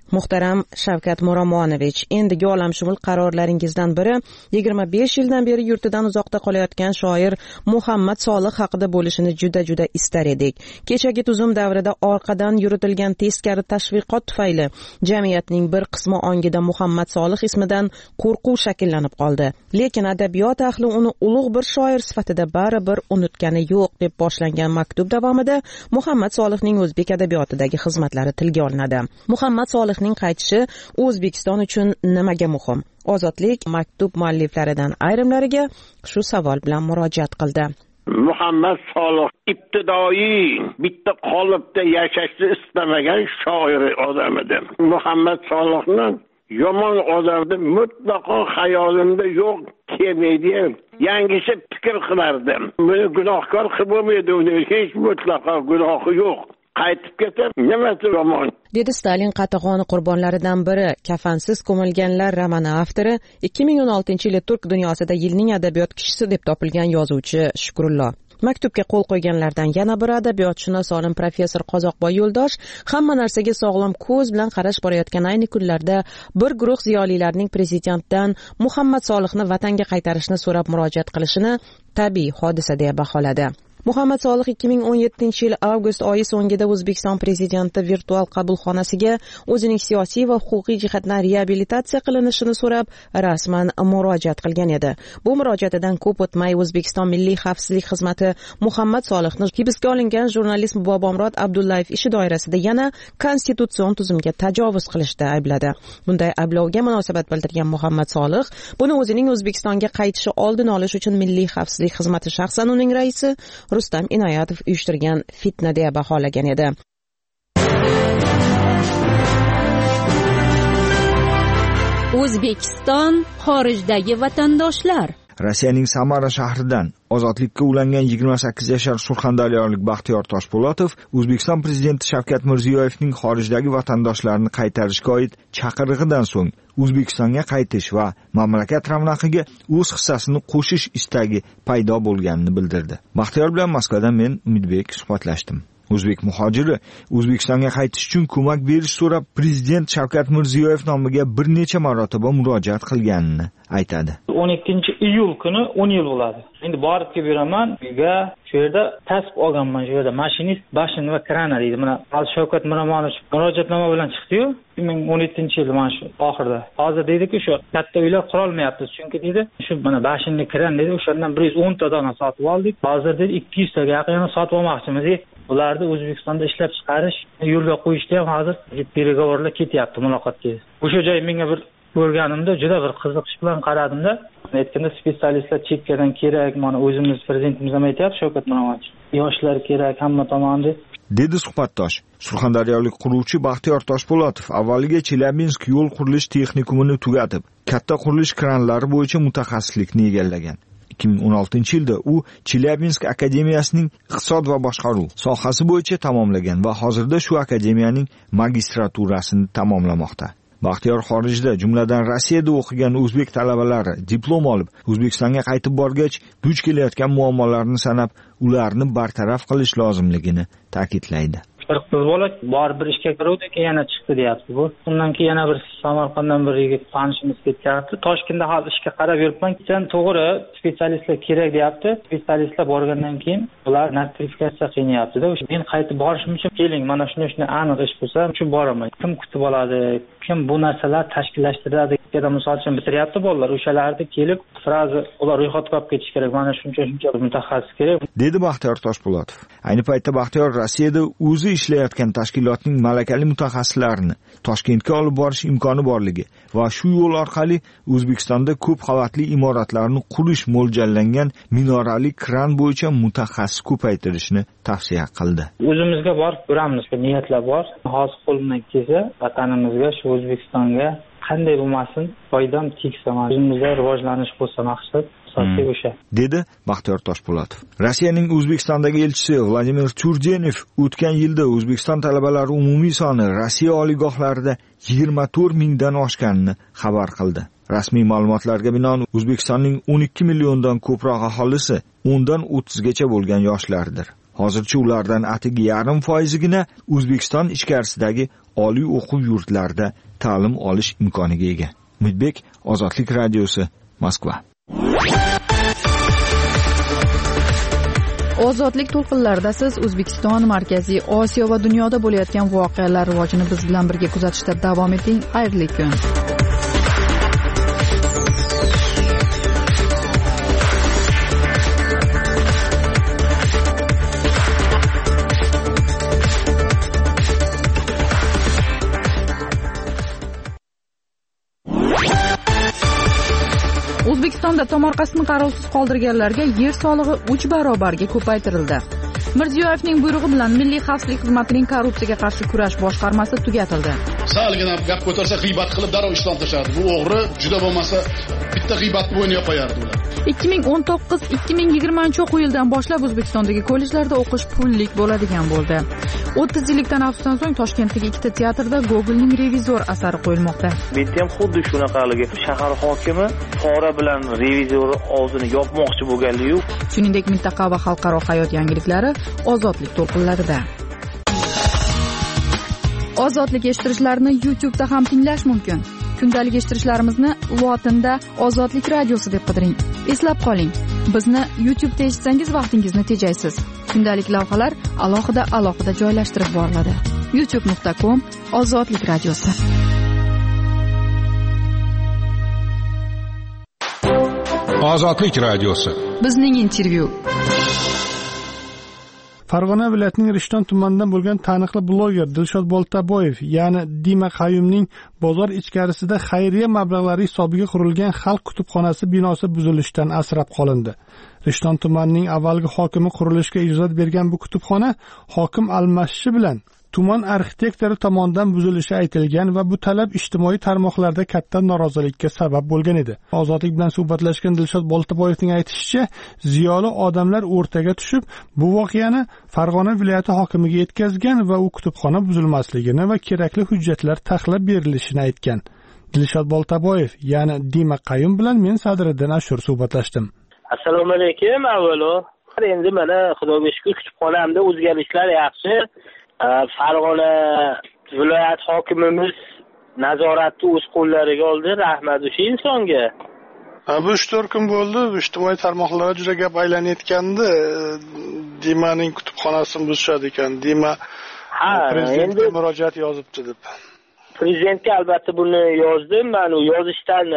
S5: Muhtaram Shavkat Miromonovich, endigi olamshumul qarorlaringizdan biri 25 yildan beri yurtidan uzoqda qolayotgan shoir Muhammad Solih haqida bo'lishini juda istar edik. Kechagi tuzum davrida orqadan yuritilgan teskari tashviqot tufayli jamiyatning bir qismi ongida Muhammad Solih ismidan qo'rquv shakllanib qoldi. Lekin adabiyot ahli uni ulug' bir shoir sifatida baribir unutgani yo'q deb boshlangan maktub davomida Muhammad Solihning o'zbek adabiyotidagi xizmatlari tilga olinadi. Muhammad Solihning qaytishi O'zbekiston uchun nimaga muhim? Ozodlik maktub mualliflaridan ayrimlariga shu savol bilan murojaat qildi.
S15: Muhammad Solih ibtidoiy bitta qolipda yashashni istamagan shoir odam edi. Muhammad Solihning yomon odamni mutlaqo xayolimda yo'q kelmaydi. Yangicha fikr qilardim. Buni gunohkor qilib bo'lmaydi, uni hech mutlaqo gunohi yo'q. Qaytib ketar, nimasi yomon?
S5: Dedi Stalin qatag'oni qurbonlaridan biri, Kafansiz ko'milganlar romani avtori, 2016-yili turk dunyosida yilning adabiyot kishisi deb topilgan yozuvchi Shukrullo. Maktubga qo'l qo'yganlardan yana bir adabiyotshunos olim professor Qozoqboy Yo'ldosh hamma narsaga sog'lom ko'z bilan qarash borayotgan ayni kunlarda bir guruh ziyolilarning prezidentdan Muhammad Solihni vatanga qaytarishni so'rab murojaat qilishini tabiiy hodisa deya baholadi. Muhammad Solih 2017-yil avgust oyi so'ngida O'zbekiston prezidenti virtual qabulxonasiga o'zining siyosiy va huquqiy jihatdan reabilitatsiya qilinishini so'rab rasman murojaat qilgan edi. Bu murojaatidan ko'p o'tmay O'zbekiston Milliy xavfsizlik xizmati Muhammad Solihni hibsga olingan jurnalist Bobomurod Abdullayev ishi doirasida yana konstitutsion tuzumga tajovuz qilishda aybladi. Bunday ayblovga munosabat bildirgan Muhammad Solih buni o'zining O'zbekistonga qaytishi oldini olish uchun Milliy xavfsizlik xizmati shaxsan uning raisi Rustam Inoyatov uyushtirgan fitna deya baholagan edi.
S16: O'zbekiston xorijdagi vatandoshlar.
S17: Rossiyaning Samara shahridan ozodlikka ulangan 28 yashar surxondaryolik Baxtiyor Toshpo'latov O'zbekiston prezidenti Shavkat Mirziyoyevning xorijdagi vatandoshlarni qaytarishga oid chaqirig'idan so'ng O'zbekistonga qaytish va mamlakat ravnaqiga o'z hissasini qo'shish istagi paydo bo'lganini bildirdi. Baxtiyor bilan Moskvadan men Umidbek suhbatlashdim. O'zbek muhojiri O'zbekistonga qaytish uchun ko'mak berish so'rab prezident Shavkat Mirziyoyev nomiga bir necha marotaba murojaat qilganini aytadi.
S10: 12-iyul kuni 10 yil bo'ladi. Endi borib kelib yuraman uyga. Shu yerda tasbih olganman, shu yerda mashinist bashin va krana deydi. Mana Shavkat Miromonovich murojaatnoma bilan chiqdi-yu, 2017-yil mana shu oxirida. Hozir deydi-ku, shu katta uylar qura olmayapti, chunki deydi, shu mana bashinni kran deydi, o'shandan 110 ta dona sotib oldik. Hozir deydi 200 taga yaqin sotib olmoqchimiz. Ularni O'zbekistonda ishlab chiqarish yo'lga qo'yishda ham hozir переговорlar ketyapti muloqotga. O'sha joy menga bir ko'rganimda juda bir qiziqish bilan qaradimda. Aytganda specialistlar chekkadan kerak, mana o'zimiz prezidentimiz ham aytayapti Shavkat Miromonovich. Yoshlar kerak hamma tomonda.
S17: Dedi suhbatdosh. Surxondaryolik quruvchi Baxtiyor Toshpo'latov avvaliga Chelyabinsk yo'l qurilish texnikumini tugatib, katta qurilish kranlari bo'yicha mutaxassislikni egallagan. 2016-yilda u Chelyabinsk akademiyasining iqtisod va boshqaruv sohasi bo'yicha tamomlagan va hozirda shu akademiyaning magistraturasini tamomlamoqda. Baxtiyor xorijda, jumladan Rossiyada o'qigan o'zbek talabalari diplom olib, O'zbekistonga qaytib borgach, duch kelayotgan muammolarni sanab, ularni bartaraf qilish lozimligini ta'kidlaydi.
S10: Bir qiz bola baribir ishga kiruvdi, keyin yana chiqdi deyapti bu. Undan keyin yana bir Samarqanddan bir yigit tanishimiz ketyapti. Toshkentda hozir ishga qarab yuribman. Sen to'g'ri specialistlar kerak deyapti. Specialistlar borgandan keyin ular notifikatsiya qilyapti-da. O'sha men qaytib borishim uchun keling, mana shunday aniq ish bo'lsa, shu boraman. Kim kutib oladi? Kim bu narsalar tashkillashtiradi? Yana misol uchun bitiryapti bolalar, o'shalarni kelib, sразу ular ro'yxatga olib ketish kerak. Mana shuncha mutaxassis kerak.
S17: Dedi Baxtiyor Toshpo'latov. Ayni paytda Baxtiyor Rossiyada o'zi ishlayotgan tashkilotning malakali mutaxassislarini Toshkentga olib borish imkoni borligi va shu yo'l orqali O'zbekistonda ko'p qavatli imoratlarni qurish mo'ljallangan minorali kran bo'yicha mutaxassis ko'paytirishni tavsiya qildi.
S10: O'zimizga borib ko'ramiz, niyatlar bor. Hozir qo'limdan kelsa, vatanimizga, shu O'zbekistonga qanday bo'lmasin, foydam tegsa, o'zimizga rivojlanish bo'lsa maqsad. Dedi
S17: Baxtiyor Toshpo'latov. Rossiyaning O'zbekistondagi elchisi Vladimir Turgenev o'tgan yilda O'zbekiston talabalari umumiy soni Rossiya oliygohlarida 24 mingdan oshganini xabar qildi. Rasmiy ma'lumotlarga binoan O'zbekistonning 12 milliondan ko'proq aholisi 10 dan 30 gacha bo'lgan yoshlardir. Hozircha ulardan atigi 0,5%gina O'zbekiston ichkarisidagi oliy o'quv yurtlarida ta'lim olish imkoniga ega. Umidbek, Ozodlik radiosi, Moskva.
S1: Ozodlik to'lqinlarida siz O'zbekiston, Markaziy Osiyo va dunyoda bo'layotgan voqealar rivojini biz bilan birga kuzatishda davom eting. Xayrli kun. O'zbekistonda tomorqasini qarovsiz qoldirganlarga yer solig'i 3 barobarga ko'paytirildi. Mirziyoyevning buyrug'i bilan Milliy xavfsizlik xizmatining korrupsiyaga qarshi kurash boshqarmasi tugatildi.
S2: Salgina gap ko'tarsa g'iybat qilib darrov ishdan tashladi. Bu o'g'ri juda bo'lmasa bitta g'iybatni o'ynay qo'yardi ular. 2019-2020 yildan boshlab O'zbekistondagi kollejlarda o'qish pullik bo'ladigan bo'ldi. 30 yillik tanaffusdan so'ng Toshkentdagi ikkita teatrda Gogolning Revizor asari qo'yilmoqda.
S18: Bu ham xuddi shunaqaligi. Shahar hokimi pora bilan revizor og'zini yopmoqchi bo'lganligu.
S1: Shuningdek, mintaqa va xalqaro hayot yangiliklari Ozodlik to'lqinlarida. Ozodlik eshittirishlarni YouTube'da ham tinglash mumkin. Kundalik eshittirishlarimizni lotinda Ozodlik radiosi deb qidiring. Eslab qoling, bizni YouTube'da eshitsangiz vaqtingizni tejaysiz. Kundalik lavhalar alohida joylashtirib boriladi. youtube.com/Ozodlik radiosi.
S12: Ozodlik radiosi.
S1: Bizning intervyu.
S19: Farg'ona viloyatining Rishton tumanidan bo'lgan taniqli bloger Dilshod Boltaboyev, ya'ni Dima Qayumning bozor ichkarisida xayriya mablag'lari hisobiga qurilgan xalq kutubxonasi binosi buzilishdan asrab qolindi. Rishton tumanining avvalgi hokimi qurilishga ijozat bergan bu kutubxona hokim almashishi bilan tuman arxitektori tomonidan buzilishi aytilgan va bu talab ijtimoiy tarmoqlarda katta norozilikka sabab bo'lgan edi. Ozodlik bilan suhbatlashgan Dilshod Boltaboyevning aytishicha, ziyoli odamlar o'rtaga tushib, bu voqeani Farg'ona viloyati hokimiga yetkazgan va u kutubxona buzilmasligini va kerakli hujjatlar taxlab berilishini aytgan. Dilshod Boltaboyev, ya'ni Dima Qayum bilan men Sadriddin Ashur suhbatlashdim.
S20: Assalomu alaykum. Avvalo, endi mana Xudoga shukr, kutubxonamda o'zgarishlar yaxshi. Farg'ona viloyat hokimimiz nazoratni o'z qo'llariga oldi. Rahmat o'sha insonga.
S19: Bu 3-4 kun bo'ldi, ijtimoiy tarmoqlarda juda gap aylanayotgandi. Dimaning kutubxonasini buzishadi ekan. Dima prezidentga murojaat yozibdi deb.
S20: Prezidentga albatta buni yozdim. Men u yozishdan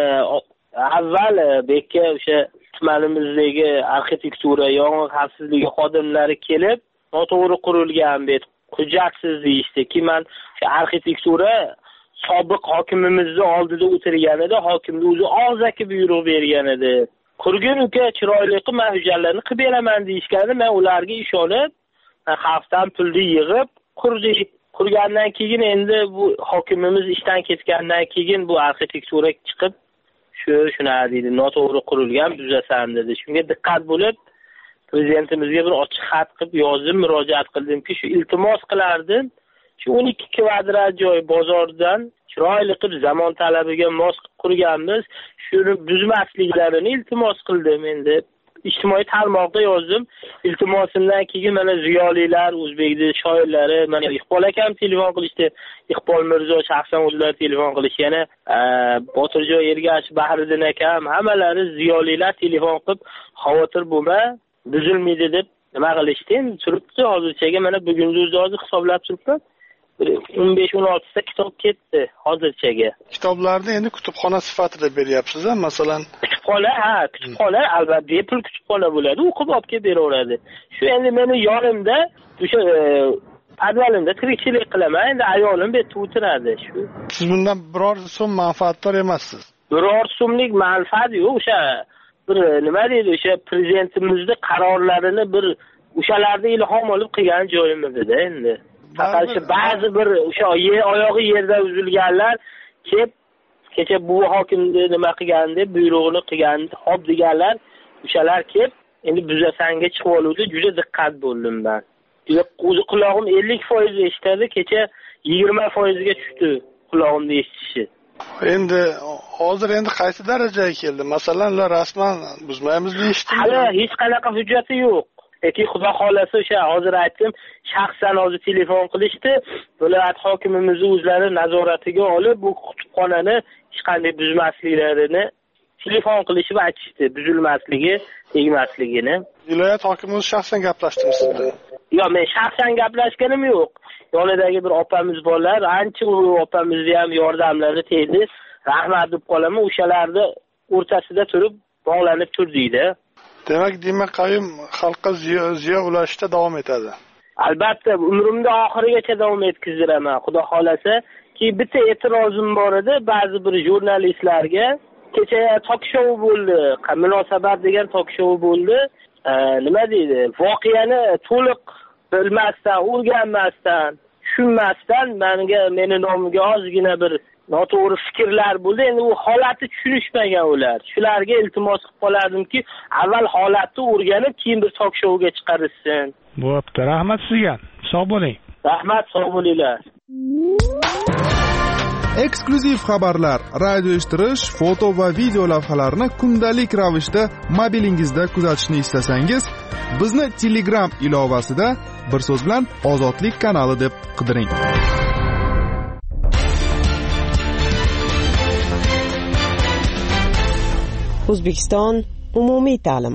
S20: avval bekka o'sha tumanimizdagi arxitektura, yong'in xavfsizligi xodimlari kelib, noto'g'ri qurilgan bet hujjatsiz deyishdi. Ki men arxitektura sobiq hokimimizni oldida o'tirganida hokimni o'zi og'zaki buyruq bergan edi. Qurgin uka chiroyli qilib hujjatlarni qilib beraman deyishganda men ularga ishonib, xalqdan pulni yig'ib qurdik. Qurgandan keyin endi bu hokimimiz ishdan ketgandan keyin bu arxitektura chiqib shuna deydi, noto'g'ri qurilgan, buzasan dedi. Shunga diqqat bo'lib prezidentimizga bir ochiq xat qilib yozdim, murojaat qildimki, shu iltimos qilardim. Shu 12 kvadrat joy bozordan chiroyli qilib zamon talabiga mos qurganmiz. Shuni buzmasliklarini iltimos qildim. Endi ijtimoiy tarmoqda yozdim. Iltimosimdan keyin mana ziyolilar, o'zbekning shoirlari, mana Iqbol akam telefon qilishdi. Iqbol Mirzo shaxsan o'zlari telefon qilish, yana Botirjon Ergashev, Bahriddin akam, hammalari ziyolilar telefon qilib, xavotir bo'lma, buzilmaydi deb nima qilishdi. Endi turibdi hozirchaga, mana bugungi o'zini hisoblab turibman. 15-16 ta kitob ketdi hozirchaga.
S19: Kitoblarni endi kutubxona sifatida beryapsiz-a, masalan?
S20: Kutubxona albatta bepul kutubxona bo'ladi, o'qib olib kelib beraveradi. Shu endi meni yonimda, o'sha podvalimda tirikchilik qilaman, endi ayolim bu yerda o'tiradi. Shu.
S19: Siz bundan biror so'm manfaatdor emassiz.
S20: Biror so'mlik manfaat yo'q, o'sha bir nima deydi, o'sha prezidentimizning qarorlarini bir o'shalarda ilhom olib qilgan joyimizda endi. Ba'zi bir o'sha oyog'i yerdan uzilganlar kelib kecha bu hokimni nima qilgan deb buyrug'ini qilgan, hop deganlar, o'shalar kelib endi buzasanga chiqib oluvdi. Juda diqqat bo'ldim men. O'zi qulog'im 50% eshitadi, kecha 20% ga tushdi qulog'imni eshitishi.
S19: Endi hozir qaysi darajaga keldi? Masalan, ular rasman buzmaymiz deyishdi.
S20: Hali hech qanaqa hujjati yo'q. lekin xudo xolasa o'sha hozir aytdim, shaxsan hozir telefon qilishdi, viloyat hokimimizni o'zlari nazoratiga olib bu kutubxonani hech qanday buzmasliklarini telefon qilishib aytishdi, buzilmasligi, tegmasligini.
S19: Viloyat hokimimiz shaxsan gaplashdimi sizda?
S20: Yo'q, men shaxsan gaplashganim yo'q. Yonidagi bir opamiz borlar, ancha u opamizni ham yordamlari tegdi. Rahmat deb qolaman, o'shalarni o'rtasida turib bog'lanib turdikda.
S19: Demak, Dimak Qayum xalqqa ziyo ulashishda davom etadi.
S20: Albatta, umrimda oxirigacha davom etkaziraman, xudo xolasa. Ki bitta e'tirozim bor edi, ba'zi bir jurnalistlarga. Kecha tok show bo'ldi, munosabat degan tok show bo'ldi. Nima deydi? Voqeani to'liq bilmasdan, o'rganmasdan, tushunmasdan meni nomimga ozgina bir noto'g'ri fikrlar bo'ldi. Endi u holatni tushunishmagan ular. Shularga iltimos qilib qolardimki, avval holatni o'rganib, keyin bir tok showga chiqarishsin.
S19: Bo'pti, rahmat sizga. Sog' bo'ling.
S20: Rahmat, sog' bo'linglar.
S11: Eksklyuziv xabarlar, radio eshittirish, foto va video lavhalarni kundalik ravishda mobilingizda kuzatishni istasangiz, bizni Telegram ilovasida bir so'z bilan Ozodlik kanali deb qidiring.
S5: O'zbekiston umumiy ta'lim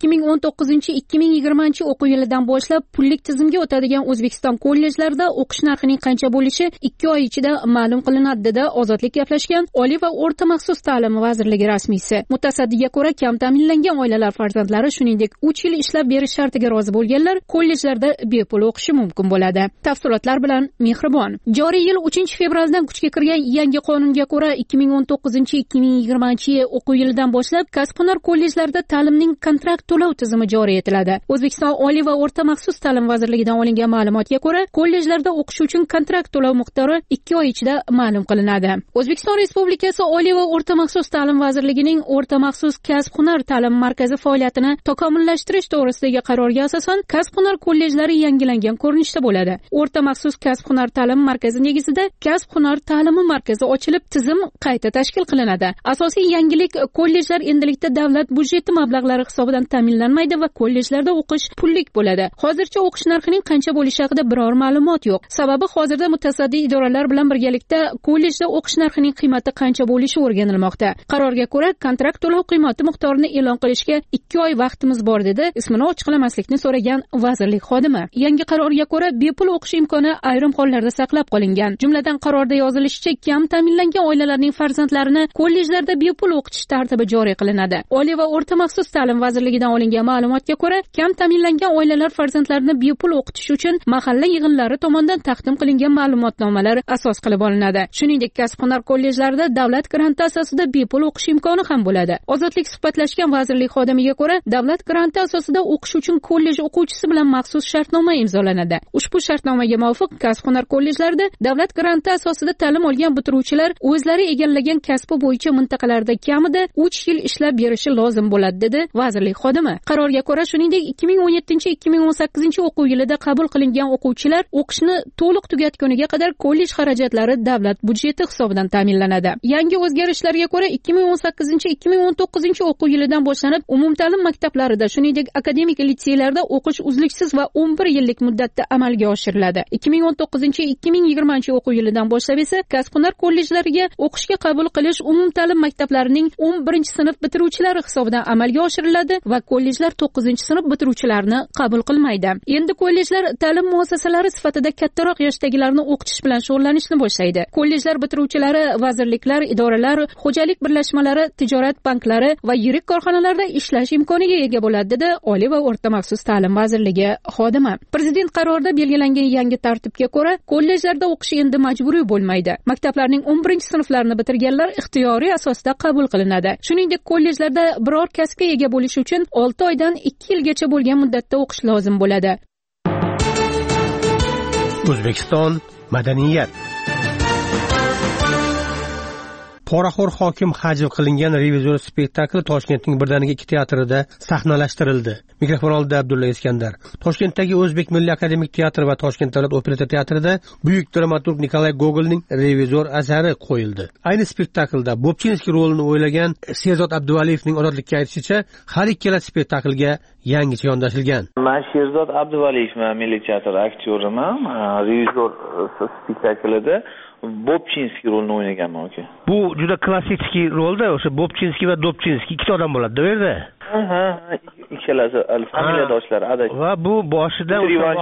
S16: 2019-2020 o'quv yilidan boshlab pullik tizimga o'tadigan O'zbekiston kollejlarida o'qish narxining qancha bo'lishi 2 oy ichida ma'lum qilinadi dedi Ozodlik gaplashgan Oliy va o'rta maxsus ta'lim vazirligi rasmiysi. Mutasaddiga ko'ra, kam ta'minlangan oilalar farzandlari, shuningdek 3 yil ishlab berish shartiga rozi bo'lganlar kollejlarda bepul o'qishi mumkin bo'ladi. Tafsilotlar bilan Mehribon. Joriy yil 3-fevraldan kuchga kirgan yangi qonunga ko'ra 2019-2020 o'quv yilidan boshlab kasb-hunar kollejlarida ta'limning kontrakt to'lov tizimi joriy etiladi. O'zbekiston Oliy va o'rta maxsus ta'lim vazirligidan olingan ma'lumotga ko'ra, kollejlarda o'qish uchun kontrakt to'lov miqdori 2 oy ichida ma'lum qilinadi. O'zbekiston Respublikasi Oliy va o'rta maxsus ta'lim vazirligining o'rta maxsus kasb-hunar ta'lim markazi faoliyatini takomillashtirish to'g'risidagi qarorga asosan kasb-hunar kollejlari yangilangan ko'rinishda bo'ladi. O'rta maxsus kasb-hunar ta'lim markazi negizida kasb-hunar ta'limi markazi ochilib, tizim qayta tashkil qilinadi. Asosiy yangilik, kollejlar endilikda davlat budjeti mablag'lari hisobidan ta'minlanmaydi va kollejlarda o'qish pullik bo'ladi. Hozircha o'qish narxining qancha bo'lishi haqida biror ma'lumot yo'q. Sababi hozirda mutasaddi idoralar bilan birgalikda kollejda o'qish narxining qiymati qancha bo'lishi o'rganilmoqda. Qarorga ko'ra, kontrakt to'lov qiymati miqdorini e'lon qilishga 2 oy vaqtimiz bor dedi ismini ochiqlamaslikni so'ragan vazirlik xodimi. Yangi qarorga ko'ra, bepul o'qish imkoni ayrim hollarda saqlab qolingan. Jumladan qarorda yozilishicha, kam ta'minlangan oilalarning farzandlarini kollejlarda bepul o'qitish tartibi joriy qilinadi. Oliy va o'rta maxsus ta'lim vazirligidan olingan ma'lumotga ko'ra, kam ta'minlangan oilalar farzandlarini bepul o'qitish uchun mahalla yig'inlari tomonidan taqdim qilingan ma'lumotnomalar asos qilib olinadi. Shuningdek, kasb-hunar kollejlarida davlat granti asosida bepul o'qish imkoni ham bo'ladi. Ozodlik suhbatlashgan vazirlik xodimiga ko'ra, davlat granti asosida o'qish uchun kollej o'quvchisi bilan maxsus shartnoma imzolanadi. Ushbu shartnomaga muvofiq kasb-hunar kollejlarida davlat granti asosida ta'lim olgan bitiruvchilar o'zlari egallagan kasbi bo'yicha mintaqalarda kamida 3 yil ishlab berishi lozim bo'ladi dedi vazirlik xodimi. Qarorga ko'ra, shuningdek 2017-2018 o'quv yilida qabul qilingan o'quvchilar o'qishni to'liq tugatguniga qadar kollej xarajatlari davlat budjeti hisobidan ta'minlanadi. Yangi o'zgarishlarga ko'ra 2018-2019 o'quv yilidan boshlanib umumta'lim maktablarida, shuningdek akademik litseylarda o'qish uzluksiz va 11 yillik muddatda amalga oshiriladi. 2019-2020 o'quv yilidan boshlab esa kasb-hunar kollejlariga o'qishga qabul qilish umumta'lim maktablarining 11-sinf bitiruvchilari hisobidan amalga oshiriladi va kollejlar 9-sinf bitiruvchilarini qabul qilmaydi. Endi kollejlar ta'lim muassasalari sifatida kattaroq yoshdagilarni o'qitish bilan shug'ullanishni boshlaydi. Kollejlar bitiruvchilari vazirliklar, idoralar, xo'jalik birlashmalari, tijorat banklari va yirik korxonalarda ishlash imkoniga ega bo'ladi dedi Oliy va o'rta maxsus ta'lim vazirligi xodimi. Prezident qarorida belgilangan yangi tartibga ko'ra, kollejlarda o'qish endi majburiy bo'lmaydi. Maktablarning 11-sinflarini bitirganlar ixtiyoriy asosda qabul qilinadi. Shuningdek, kollejlarda biror kasbga ega bo'lish uchun 6 oydan 2 yilgacha bo'lgan muddatda o'qish lozim bo'ladi.
S7: O'zbekiston madaniyat. Poraxo'r hokim hajv qilingan revizor spektakli Toshkentning birdaniga 2 teatrida sahnalashtirildi. Mikrofon oldida Abdulla Iskandar. Toshkentdagi O'zbek Milliy akademik teatri va Toshkent davlat operetta teatrida buyuk dramaturg Nikolay Gogolning revizor asari qo'yildi. Ayni spektaklda Bobchinskiy rolini o'ylagan Sherzod Abduvaliyevning ozodlikka aytishicha, har ikkala spektaklga yangicha yondashilgan.
S18: Men Sherzod Abduvaliyevman, Milliy teatr aktyoriman. Revizor spektaklida Bobchinskiy rolini o'ynaganman aka.
S7: Bu juda klassik rolda, o'sha Bobchinskiy va Dobchinskiy ikkita odam bo'ladi, bu yerda.
S18: Ikkalasi familiyadoshlar adash.
S7: Va bu boshida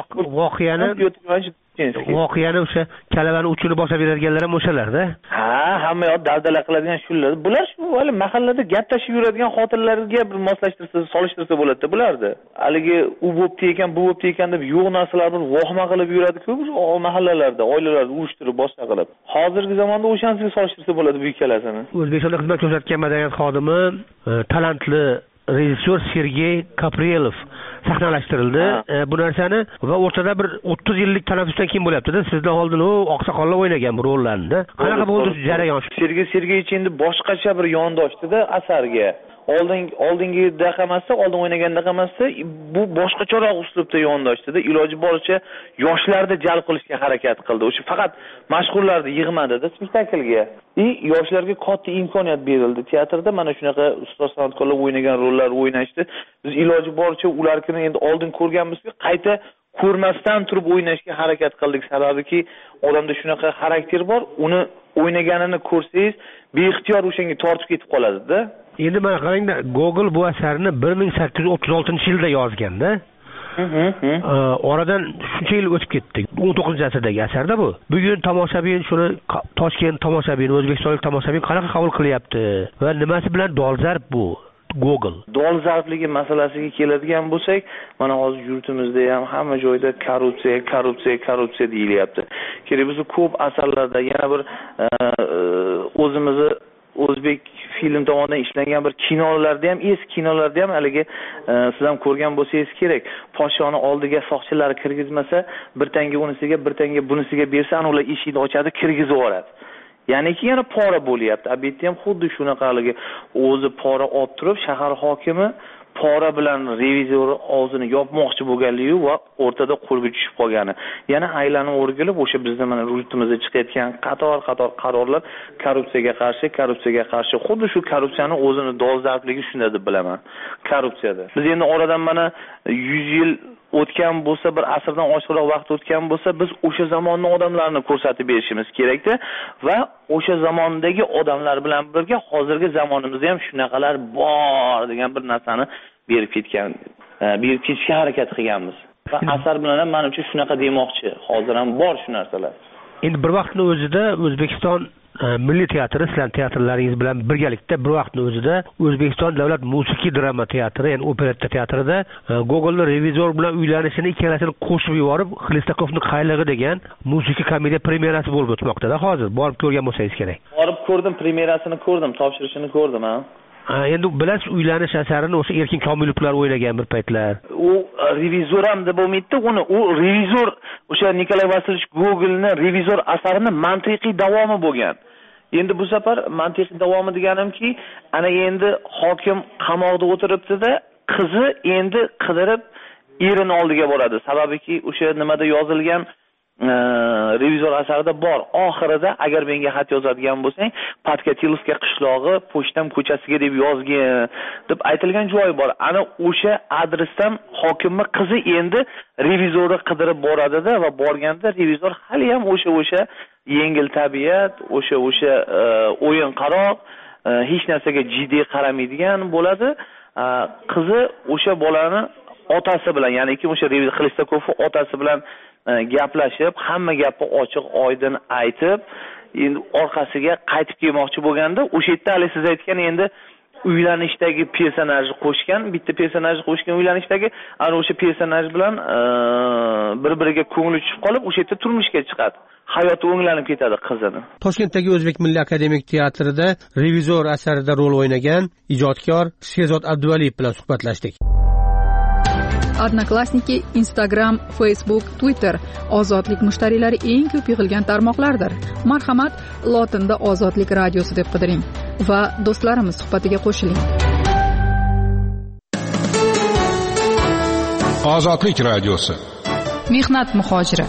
S7: voqeani o'sha kalavani uchini boshlab beradiganlar ham o'shalarda.
S18: Hamma yoq daldala qiladigan shular. Bular shu hali mahallada gaplashib yuradigan xotinlarga bir moslashtirsa, solishtirsa bo'ladi-da bularni. Haligi u bo'pti ekan, bu bo'pti ekan deb yo'q narsalarni vohma qilib yuradi-ku, mahallalarda, oilalarda uyushtirib boshqa qilib. Hozirgi zamonda o'shanisiga solishtirsa bo'ladi bu ikkalasini.
S7: O'zbekistonda xizmat ko'rsatgan madaniyat xodimi, talantli rejissyor Sergey Kaprelov sahnalashtirildi. Bu narsani va o'rtada bir 30 yillik tanaffusdan keyin bo'lyapti-da. Sizdan oldin u oqsoqollar o'ynagan bu rollarni. Qanaqa bo'ldi jarayon?
S18: Sergey Sergeyevich endi boshqacha bir yondoshdi-da asarga. Oldingidaqa emasda, oldin o'ynagandaqa emasda, bu boshqacharoq uslubda yondoshdi-da. Iloji boricha yoshlarni jalb qilishga harakat qildi. O'sha faqat mashhurlarni yig'madi-da spektaklga. Yoshlarga katta imkoniyat berildi. Teatrda mana shunaqa ustoz san'atkorlar o'ynagan rollar o'ynashdi. Biz iloji boricha ularni endi oldin ko'rganmizki, qayta ko'rmasdan turib o'ynashga harakat qildik. Sababiki odamda shunaqa xarakter bor, uni o'ynaganini ko'rsangiz, beixtiyor o'shanga tortib ketib qoladi-da.
S7: Endi mana qarangda, Google bu asarni 1836-yilda yozganda. Oradan shuncha yil o'tib ketdi. 19-asrdagi asarda bu. Bugun tomoshabin shuni Toshkent tomoshabin, O'zbekistonlik tomoshabin qanaqa qabul qilyapti va nimasi bilan dolzarb bu Google?
S18: Dolzarbligi masalasiga keladigan bo'lsak, mana hozir yurtimizda ham hamma joyda korrupsiya deyilyapti. Kerak biz ko'p asarlarda yana bir o'zimizni o'zbek film tomonidan ishlangan bir kinolarda ham, eski kinolarda ham haligi siz ham ko'rgan bo'lsangiz kerak. Podshoni oldiga soqchilar kirgizmasa, bir tanga unisiga, bir tanga bunisiga bersa, ular eshikni ochadi, kirgizib yuboradi. Ya'ni ki yana pora bo'lyapti. Bu yerda ham xuddi shunaqaligi o'zi pora olib turib, shahar hokimi pora bilan revizor og'zini yopmoqchi bo'lganligi va o'rtada qo'lga tushib qolgani. Yana aylanib o'rgilib o'sha bizning mana yurtimizda chiqayotgan qator qarorlar korrupsiyaga qarshi xuddi shu korrupsiyani o'zini dolzarbligi shunda deb bilaman. Korrupsiyada. Biz endi oradan mana 100 yil o'tgan bo'lsa, bir asrdan oshiqroq vaqt o'tgan bo'lsa, biz o'sha zamonning odamlarini ko'rsatib berishimiz kerakda va o'sha zamondagi odamlar bilan birga hozirgi zamonimizda ham shunaqalar bor degan bir narsani berib ketishga harakat qilganmiz. Va asar bilan ham menimcha shunaqa demoqchi. Hozir ham bor shu narsalar.
S7: Endi bir vaqtning o'zida O'zbekiston Milliy teatri sizlar teatrlaringiz bilan birgalikda bir vaqtning o'zida O'zbekiston davlat musiqiy drama teatri, ya'ni operetta teatrida Gogolning revizor bilan uylanishini ikkalasini qo'shib yuborib, Xlistakovning qaylig'i degan musiqiy komediya premyerasi bo'lib o'tmoqda-da hozir. Borib ko'rgan bo'lsangiz kerak.
S18: Borib ko'rdim, premyerasini ko'rdim, topshirishini ko'rdim, ha.
S7: Endi bilasiz, uylanish asarini o'sha Erkin Komilovlar o'ynagan bir paytlar.
S18: U revizor ham deb bo'lmaydi, u revizor o'sha Nikolay Vasilyevich Gogolning revizor asarini mantiqiy davomi bo'lgan. Endi bu safar mantiqiy davomi deganimki, ana endi hokim qamoqda o'tiribdi-da, qizi endi qidirib erini oldiga boradi. Sababiki o'sha nimada yozilgan revizor asarida bor. Oxirida agar menga xat yozadigan bo'lsang, Patkatilovka qishlog'i Pochtam ko'chasiga deb yozgan deb aytilgan joyi bor. Ana o'sha adresdan hokimning qizi endi revizorni qidirib boradi-da va borganda revizor hali ham o'sha yengil tabiat, o'sha o'yin qaroq, hech narsaga jiddiy qaramaydigan bo'ladi. Qizi o'sha bolani otasi bilan, ya'ni o'sha revizor Xlistakovning otasi bilan gaplashib, hamma gapni ochiq oydin aytib, endi orqasiga qaytib kelmoqchi bo'lganda, o'sha yerda hali siz aytgan endi uylanishdagi personajni qo'shgan, bitta personajni qo'shgan uylanishdagi, ana o'sha personaj bilan bir-biriga ko'ngli tushib qolib, o'sha yerda turmushga chiqadi. Hayoti o'nglanib ketadi qizini.
S7: Toshkentdagi O'zbek Milliy akademik teatrida revizor asarida rol o'ynagan ijodkor Sherzod Abduvaliyev bilan suhbatlashdik.
S1: Odnoklassniki, Instagram, Facebook, Twitter ozodlik mushtariylari eng ko'p yig'ilgan tarmoqlardir. Marhamat, lotinda Ozodlik radiosi deb qidiring va do'stlarimiz suhbatiga qo'shiling.
S12: Ozodlik radiosi.
S1: Mehnat muhojiri.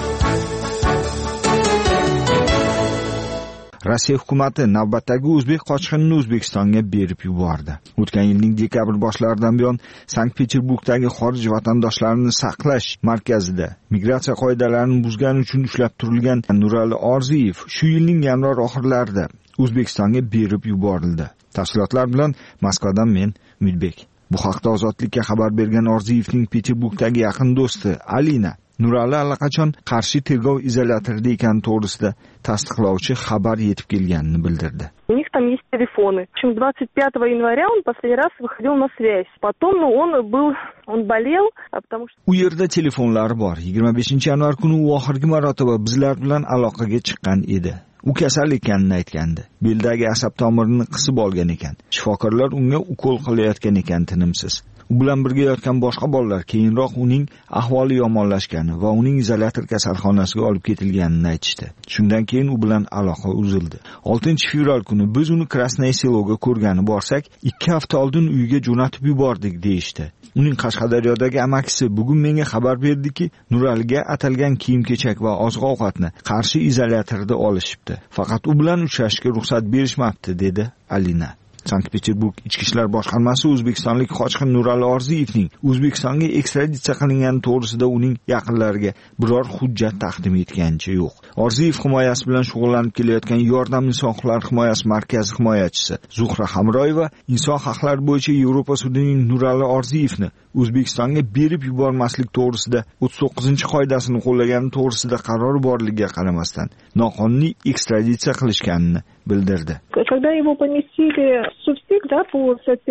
S17: Rossiya hukumati navbatdagi o'zbek qochqinini O'zbekistonga berib yubordi. O'tgan yilning dekabr boshlaridan buyon Sankt-Peterburgdagi xorij vatandoshlarini saqlash markazida migratsiya qoidalarini buzgani uchun ushlab turilgan Nurali Orziyev shu yilning yanvar oxirlarida O'zbekistonga berib yuborildi. Tafsilotlar bilan Moskvadan men Umidbek. Bu haqda Ozodlikka xabar bergan Orziyevning Peterburgdagi yaqin do'sti Alina Nurali allaqachon Qarshi tergov izolyatorida ekani to'g'risida tasdiqlovchi xabar yetib kelganini bildirdi.
S21: У них там есть телефоны. В общем, 25 января он последний раз выходил на связь. Потом, он болел, потому что...
S17: U yerda telefonlari bor. 25 yanvar kuni u oxirgi marotaba bizlar bilan aloqaga chiqqan edi. U kasal ekanini aytgandi. Beldagi asab tomirini qisib olgan ekan. Shifokorlar unga ukol qilayotgan ekan tinimsiz. U bilan birga yotgan boshqa bolalar keyinroq uning ahvoli yomonlashgani va uning izolyator kasalxonasiga olib ketilganini aytishdi. Shundan keyin u bilan aloqa uzildi. 6-fevral kuni biz uni Krasnoye Seloga ko'rgani borsak, 2 hafta oldin uyiga jo'natib yubordik deyishdi. Uning Qashqadaryodagi amakisi bugun menga xabar berdiki, Nuraliga atalgan kiyim-kechak va oziq-ovqatni Qarshi izolyatorida olishibdi. Faqat u bilan uchrashishga ruxsat berishmabdi, dedi Alina. Sankt-Peterburg Ichki ishlar boshqarmasi o'zbekistonlik qochqin Nurali Orziyevning O'zbekistonga ekstraditsiya qilingani to'g'risida uning yaqinlariga biror hujjat taqdim etganicha yo'q. Orziyev himoyasi bilan shug'ullanib kelayotgan Yordam inson huquqlari himoyasi markazi himoyachisi Zuhra Hamroyeva inson haqlari bo'yicha Yevropa sudining Nurali Orziyevni O'zbekistonga berib yubormaslik to'g'risida 39-qoidasini qo'llagani to'g'risida qarori borligiga qaramasdan noqonuniy ekstraditsiya qilishganini bildirdi.
S21: Когда его поместили в субсек, по статье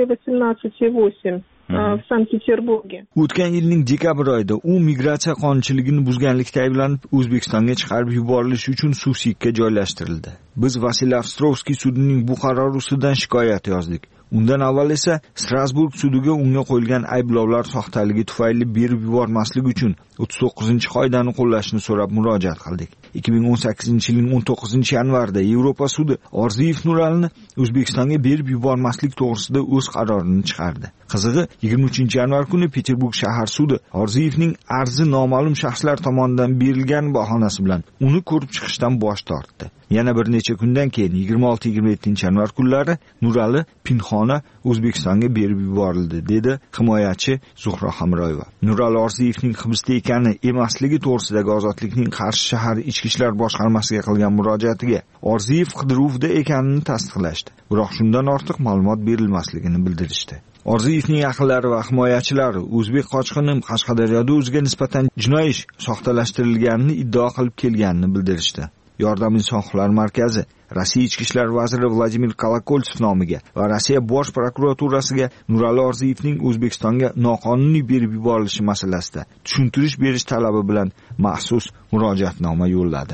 S21: 18.8 в Sankt-Peterburgе.
S17: O'tgan yilning dekabr oyida u migratsiya qonunchiligini buzganlikda ayblanib O'zbekistonga chiqarib yuborilishi uchun suvsikka joylashtirildi. Biz Vasiliy Ostrovskiy sudining bu qarori ustidan shikoyat yozdik. Undan avval esa Strasburg sudiga unga qo'yilgan ayblovlar soxtaligi tufayli berib yubormaslik uchun 39-qoidani qo'llashni so'rab murojaat qildik. 2018-yilning 19-yanvarida Yevropa sudi Orziyev Nuralini O'zbekistonga berib yubormaslik to'g'risida o'z qarorini chiqardi. Qizig'i 23-yanvar kuni Peterburg shahar sudi Orziyevning arzi noma'lum shaxslar tomonidan berilgan bahonasi bilan uni ko'rib chiqishdan bosh tortdi. Yana bir necha kundan keyin 26-27-yanvar kunlari Nurali pinhona O'zbekistonga berib yuborildi, dedi himoyachi Zuhra Hamroyeva. Nurali Orziyevning hibsda ekani emasligi to'g'risidagi Ozodlikning Qarshi shahar ichki ishlar boshqarmasiga qilgan murojaatiga Orziyev qidiruvda ekanini tasdiqlashdi. Biroq shundan ortiq ma'lumot berilmasligini bildirishdi. Orziyevning yaqinlari va himoyachilari o'zbek qochqini Qashqadaryoda o'ziga nisbatan jinoiy ish soxtalashtirilganini iddao qilib kelganini bildirishdi. Yordam inson huquqlari markazi Rossiya ichki ishlar vaziri Vladimir Kolokoltsev nomiga va Rossiya bosh prokuraturasiga Nurali Orziyevning O'zbekistonga noqonuniy berib yuborilishi masalasida tushuntirish berish talabi bilan maxsus murojaatnoma yo'lladi.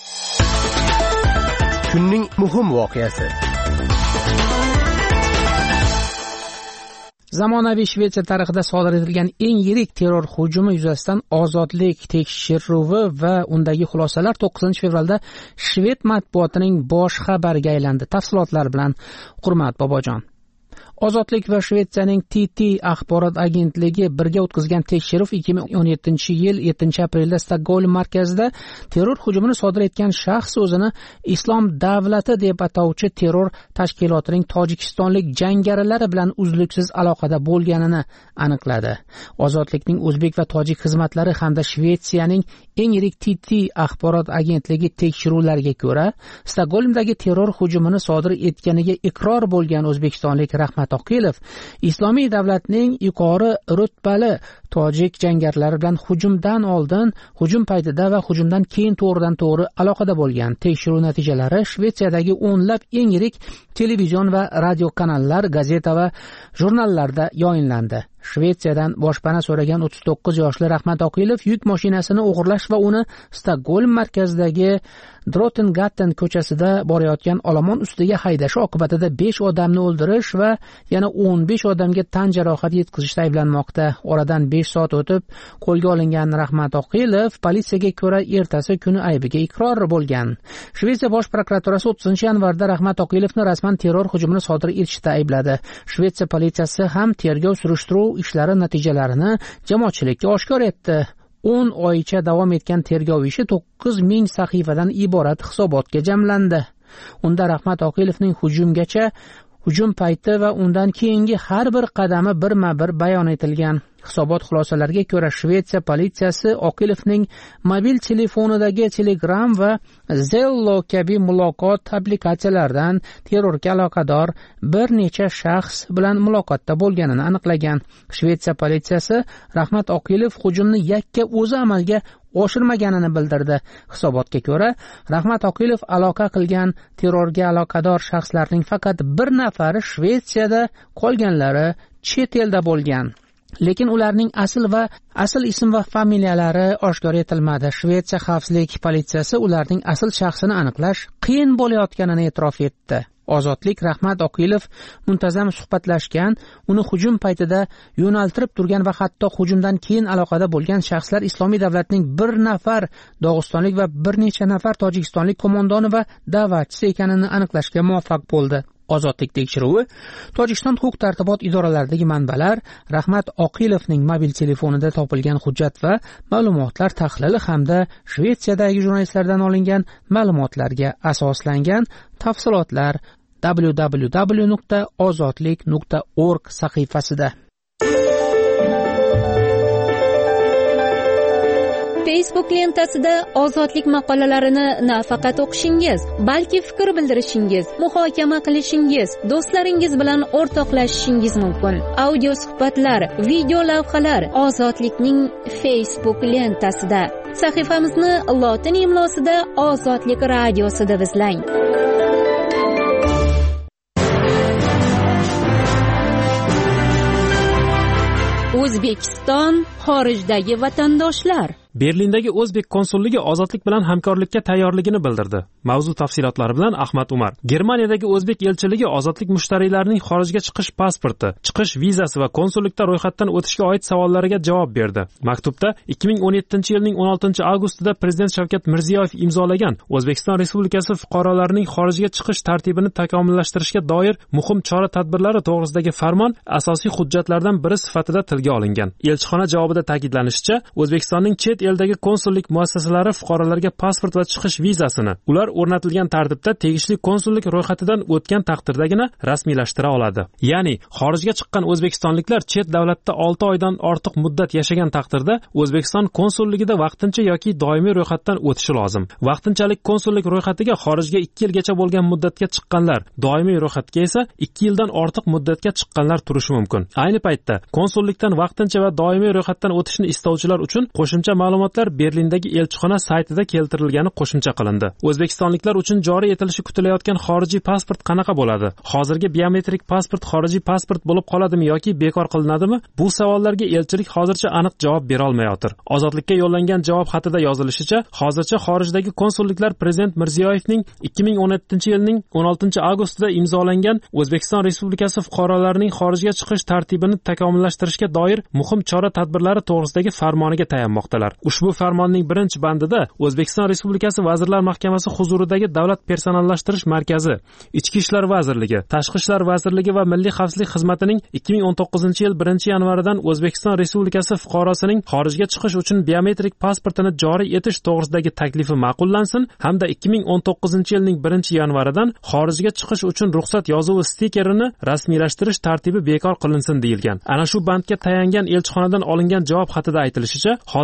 S7: Kunning muhim voqeasi.
S14: Zamonaviy Shvetsiya tarixida sodir etilgan eng yirik terror hujumi yuzasidan ozodlik tekshiruvi va undagi xulosalar 9-fevralda shved matbuotining bosh xabariga aylandi. Tafsilotlar bilan Hurmat Bobojon. Ozodlik va Shvetsiyaning TT axborot agentligi birga o'tkazgan tekshiruv 2017-yil 7-aprelda Stokgolm markazida terror hujumini sodir etgan shaxs o'zini Islom davlati deb atovchi terror tashkilotining tojikistonlik jangarilari bilan uzluksiz aloqada bo'lganini aniqladi. Ozodlikning o'zbek va tojik xizmatlari hamda Shvetsiyaning eng yirik TT axborot agentligi tekshiruvlariga ko'ra, Stokgolmdagi terror hujumini sodir etganiga iqror bo'lgan o'zbekistonlik Rahmat Oqilov Islomiy davlatning yuqori rutbali tojik jangarilari bilan hujumdan oldin, hujum paytida va hujumdan keyin to'g'ridan-to'g'ri aloqada bo'lgan. Tekshiruv natijalari Shvetsiyadagi o'nlab eng yirik televizion va radio kanallar, gazeta va jurnallarda yayınlandı. Shvetsiyadan boshpana so'ragan 39 yoshli Rahmat Oqilov yuk mashinasini o'g'irlash va uni Stokgolm markazidagi Drottningatten ko'chasida borayotgan olomon ustiga haydashi oqibatida 5 odamni o'ldirish va yana 15 odamga tan jarohati yetkazishda ayblanmoqda. Oradan 5 soat o'tib qo'lga olingan Rahmat Oqilov politsiyaga ko'ra ertasi kuni aybiga iqror bo'lgan. Shvetsiya bosh prokuraturasi 30-yanvarda Rahmat Oqilovni rasman terror hujumini sodir etishda aybladi. Shvetsiya politsiyasi ham tergov surishtiruv ishlari natijalarini jamoatchilikka oshkor etdi. 10 oycha davom etgan tergov ishi 9000 sahifadan iborat hisobotga jamlandi. Unda Rahmat Oqilovning hujum payti va undan keyingi har bir qadami birma-bir bayon etilgan. Hisobot xulosalariga ko'ra Shvetsiya politsiyasi Oqilovning mobil telefonidagi Telegram va Zello kabi muloqot applikatsiyalaridan terrorga aloqador bir necha shaxs bilan muloqotda bo'lganini aniqlagan. Shvetsiya politsiyasi Rahmat Oqilov hujumni yakka o'zi amalga oshirmaganini bildirdi. Hisobotga ko'ra, Rahmat Oqilov aloqa qilgan terrorga aloqador shaxslarning faqat bir nafari Shvetsiyada, qolganlari chet elda bo'lgan. Lekin ularning asl ism va familiyalari oshkor etilmadi. Shvetsiya xavfsizlik politsiyasi ularning asl shaxsini aniqlash qiyin bo'layotganini e'tirof etdi. Ozodlik Rahmat Oqilov muntazam suhbatlashgan, uni hujum paytida yo'naltirib turgan va hatto hujumdan keyin aloqada bo'lgan shaxslar Islomiy davlatning bir nafar dog'istonlik va bir necha nafar tojikistonlik qo'mondoni va da'vatchisi ekanini aniqlashga muvaffaq bo'ldi. Ozodlik tekshiruvi Tojikiston huquq-tartibot idoralaridagi manbalar Rahmat Oqilovning mobil telefonida topilgan hujjat va ma'lumotlar tahlili hamda Shvetsiyadagi jurnalistlardan olingan ma'lumotlarga asoslangan. Tafsilotlar www.ozodlik.org sahifasida.
S16: Facebook lentasida ozodlik maqolalarini nafaqat o'qishingiz, balki fikr bildirishingiz, muhokama qilishingiz, do'stlaringiz bilan o'rtoqlashishingiz mumkin. Audio suhbatlar, video lavhalar Ozodlikning Facebook lentasida. Sahifamizni lotin imlosida Ozodlik radiosida izlang. O'zbekiston xorijdagi vatandoshlar.
S8: Berlindagi o'zbek konsulligi ozodlik bilan hamkorlikka tayyorligini bildirdi. Mavzu tafsilotlari bilan Ahmad Umar. Germaniyadagi o'zbek elchiligi ozodlik mushtariylarining xorijga chiqish pasporti, chiqish vizasi va konsullikda ro'yxatdan o'tishga oid savollariga javob berdi. Maktubda 2017-yilning 16-avgustida Prezident Shavkat Mirziyoyev imzolagan O'zbekiston Respublikasi fuqarolarining xorijga chiqish tartibini takomillashtirishga doir muhim chora-tadbirlari to'g'risidagi farmon asosiy hujjatlardan biri sifatida tilga olingan. Elchixona javobida ta'kidlanishicha, O'zbekistonning chet eldagi konsullik muassasalari fuqarolarga pasport va chiqish vizasini ular o'rnatilgan tartibda tegishli konsullik ro'yxatidan o'tgan taqdirdagina rasmiylashtira oladi. Ya'ni xorijga chiqqan o'zbekistonliklar chet davlatda 6 oydan ortiq muddat yashagan taqdirda O'zbekiston konsulligida vaqtincha yoki doimiy ro'yxatdan o'tishi lozim. Vaqtinchalik konsullik ro'yxatiga xorijga 2 yilgacha bo'lgan muddatga chiqqanlar, doimiy ro'yxatga esa 2 yildan ortiq muddatga chiqqanlar turishi mumkin. Ayni paytda konsullikdan vaqtincha va doimiy ro'yxatdan o'tishni istovchilar uchun qo'shimcha ma'lumotlar Berlindagi elchixona saytida keltirilgani qo'shimcha qilindi. O'zbekistonliklar uchun joriy etilishi kutilayotgan xorijiy pasport qanaqa bo'ladi? Hozirgi biometrik pasport xorijiy pasport bo'lib qoladimi yoki bekor qilinadimi? Bu savollarga elchilik hozircha aniq javob bera olmayotir. Ozodlikka yo'llangan javob xatida yozilishicha, hozircha xorijdagi konsulliklar Prezident Mirziyoyevning 2017-yilning 16-avgustida imzolangan O'zbekiston Respublikasi fuqarolarining xorijga chiqish tartibini takomillashtirishga doir muhim chora-tadbirlari to'g'risidagi farmoniga tayanmoqdalar. Ushbu farmonning birinchi bandida O'zbekiston Respublikasi Vazirlar Mahkamasi huzuridagi Davlat personallashtirish markazi, Ichki ishlar vazirligi, Tashqi ishlar vazirligi va Milliy xavfsizlik xizmatining 2019-yil 1-yanvaridan O'zbekiston Respublikasi fuqarosining xorijga chiqish uchun biometrik pasportini joriy etish to'g'risidagi taklifi ma'qullansin hamda 2019-yilning 1-yanvaridan xorijga chiqish uchun ruxsat yozuvi stikerini rasmiylashtirish tartibi bekor qilinsin deyilgan. Ana shu bandga tayangan elchixonadan olingan javob xatida aytilishicha, hozirgi paytda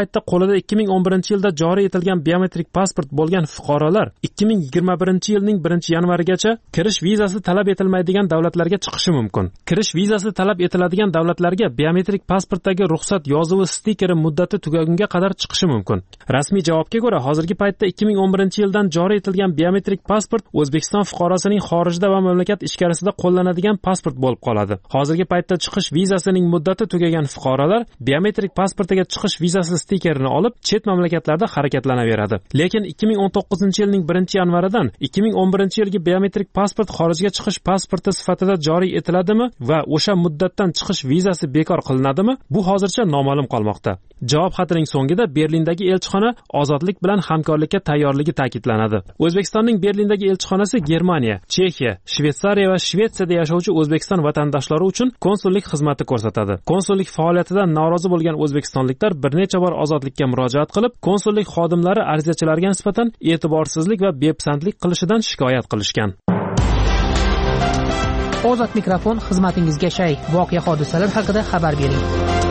S8: paytda qo'lida 2011-yilda joriy etilgan biometrik pasport bo'lgan fuqarolar 2021-yilning 1-yanvarigacha kirish vizasi talab etilmaydigan davlatlarga chiqishi mumkin. Kirish vizasi talab etiladigan davlatlarga biometrik pasportdagi ruxsat yozuvi stikeri muddati tugagunga qadar chiqishi mumkin. Rasmiy javobga ko'ra, hozirgi paytda 2011-yildan joriy etilgan biometrik pasport O'zbekiston fuqarosining xorijda va mamlakat ichkarisida qo'llanadigan pasport bo'lib qoladi. Hozirgi paytda chiqish vizasining muddati tugagan fuqarolar biometrik pasportiga chiqish vizasi stikerini olib, chet mamlakatlarda harakatlanaveradi. Lekin 2019-yilning 1-yanvaridan 2011-yilgi biometrik pasport xorijga chiqish pasporti sifatida joriy etiladimi va o'sha muddatdan chiqish vizasi bekor qilinadimi? Bu hozircha noma'lum qolmoqda. Javob xatining so'ngida Berlindagi elchixona ozodlik bilan hamkorlikka tayyorligi ta'kidlanadi. O'zbekistonning Berlindagi elchixonasi Germaniya, Chexiya, Shveysariya va Shvetsiyada yashovchi O'zbekiston vatandoshlari uchun konsullik xizmati ko'rsatadi. Konsullik faoliyatidan norozi bo'lgan o'zbekistonliklar bir necha bor ozodlikka murojaat qilib, konsullik xodimlari arizachilarga nisbatan e'tiborsizlik va bepisandlik qilishidan shikoyat qilishgan.
S14: Ozod mikrofon xizmatingizga shay. Voqea hodisalar haqida xabar bering.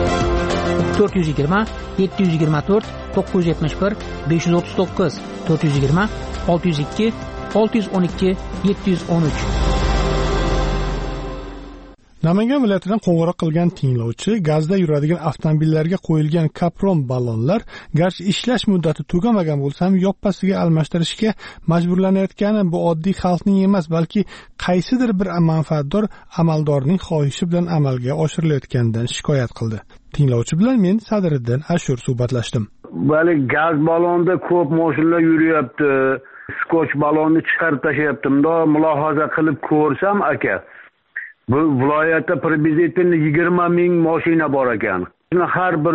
S14: 420 724 971 539 420 602 612 713.
S19: Namangan viloyatidan qo'ng'iroq qilgan tinglovchi gazda yuradigan avtomobillarga qo'yilgan kapron ballonlar garchi ishlash muddati tugamagan bo'lsa ham yoppasiga almashtirishga majburlanayotgani bu oddiy xalqning emas, balki qaysidir bir manfaatdor amaldorning xohishi bilan amalga oshirilayotganidan shikoyat qildi. Tinglovchi bilan men Sadriddin Ashur suhbatlashdim.
S15: Bali gaz ballonda ko'p mashinalar yuryapti. Skoch ballonni chiqarib tashlayapti. Bunda mulohaza qilib ko'rsam aka, bu viloyatda priblizitivno 20 ming mashina bor ekan. Har bir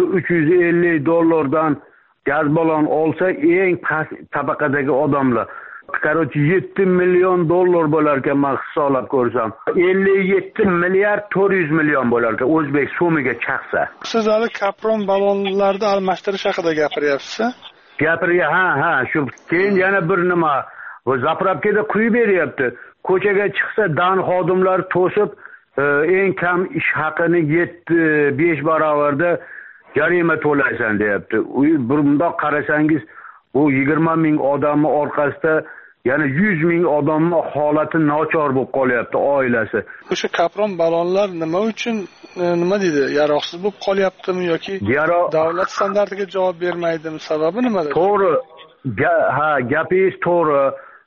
S15: $350 gaz ballon olsa eng past tabaqadagi odamlar. Qarochi $7 million bo'lar ekan, men hisoblab ko'rsam. 57 milliard 400 million bo'lar ekan o'zbek so'miga chiqsa.
S19: Siz hali kapron ballonlarni almashtirish haqida gapiryapsiz?
S15: Ha, shu. Keyin yana bir nima, bu zapravkada quyib beryapti. Ko'chaga chiqsa dan xodimlar to'sib, eng kam ish haqini 7-5 barobarda jarima to'laysan deyapti. Bundoq qarasangiz, bu 20 ming odamning orqasida yana 100 ming odamning holati nochor bo'lib qolyapti, oilasi.
S19: O'sha kapron ballonlar nima uchun, nima deydi, yaroqsiz bo'lib qolyaptimi yoki davlat standartiga javob bermaydimi? Sababi nimada?
S15: To'g'ri. Gapingiz to'g'ri.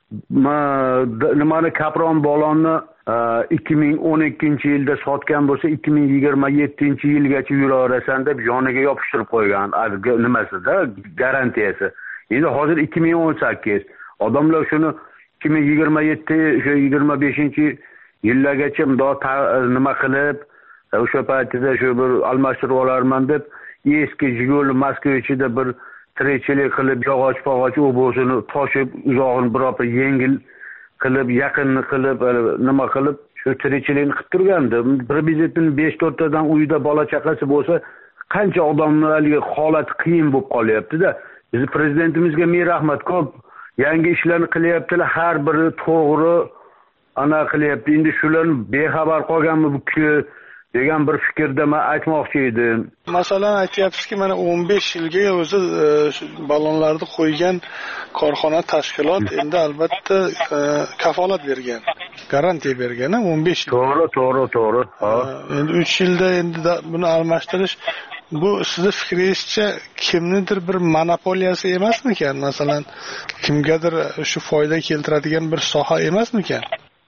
S15: Nimani kapron ballonni 2012-yilda sotgan bo'lsa 2027-yilgacha yuraverasan deb yoniga yopishtirib qo'ygan nimasida garantiyasi. Endi hozir 2018. Odamlar shuni 2027 shu 25-yillargacha nima qilib, o'sha paytida shu bir almashtirib olarman deb eski Jiguli Moskvichida bir tirikchilik qilib, yog'och u bo'sini toshib, uzog'ini biroq yengil qilib, yaqinni qilib, nima qilib, shu tirikchilikni qilib turgandi. Priblizitivno 5-4 tadan uyda bola chaqasi bo'lsa, qancha odamlarga holat qiyin bo'lib qolyapti-da. Biz prezidentimizga ming rahmat, ko'p yangi ishlarni qilyaptilar, har biri to'g'ri ana qilyapti. Endi shularni bexabar qolganmi bu degan bir fikrda men aytmoqchi edim.
S19: Masalan, aytyapsizki, mana 15 yilga o'zi ballonlarni qo'ygan korxona tashkilot endi albatta kafolat bergan, garantiya bergan, 15 yil.
S15: To'g'ri.
S19: Endi 3 yilda endi buni almashtirish, bu sizni fikringizcha kimnidir bir monopoliyasi emasmikan? Masalan, kimgadir shu foyda keltiradigan bir soha emasmikan?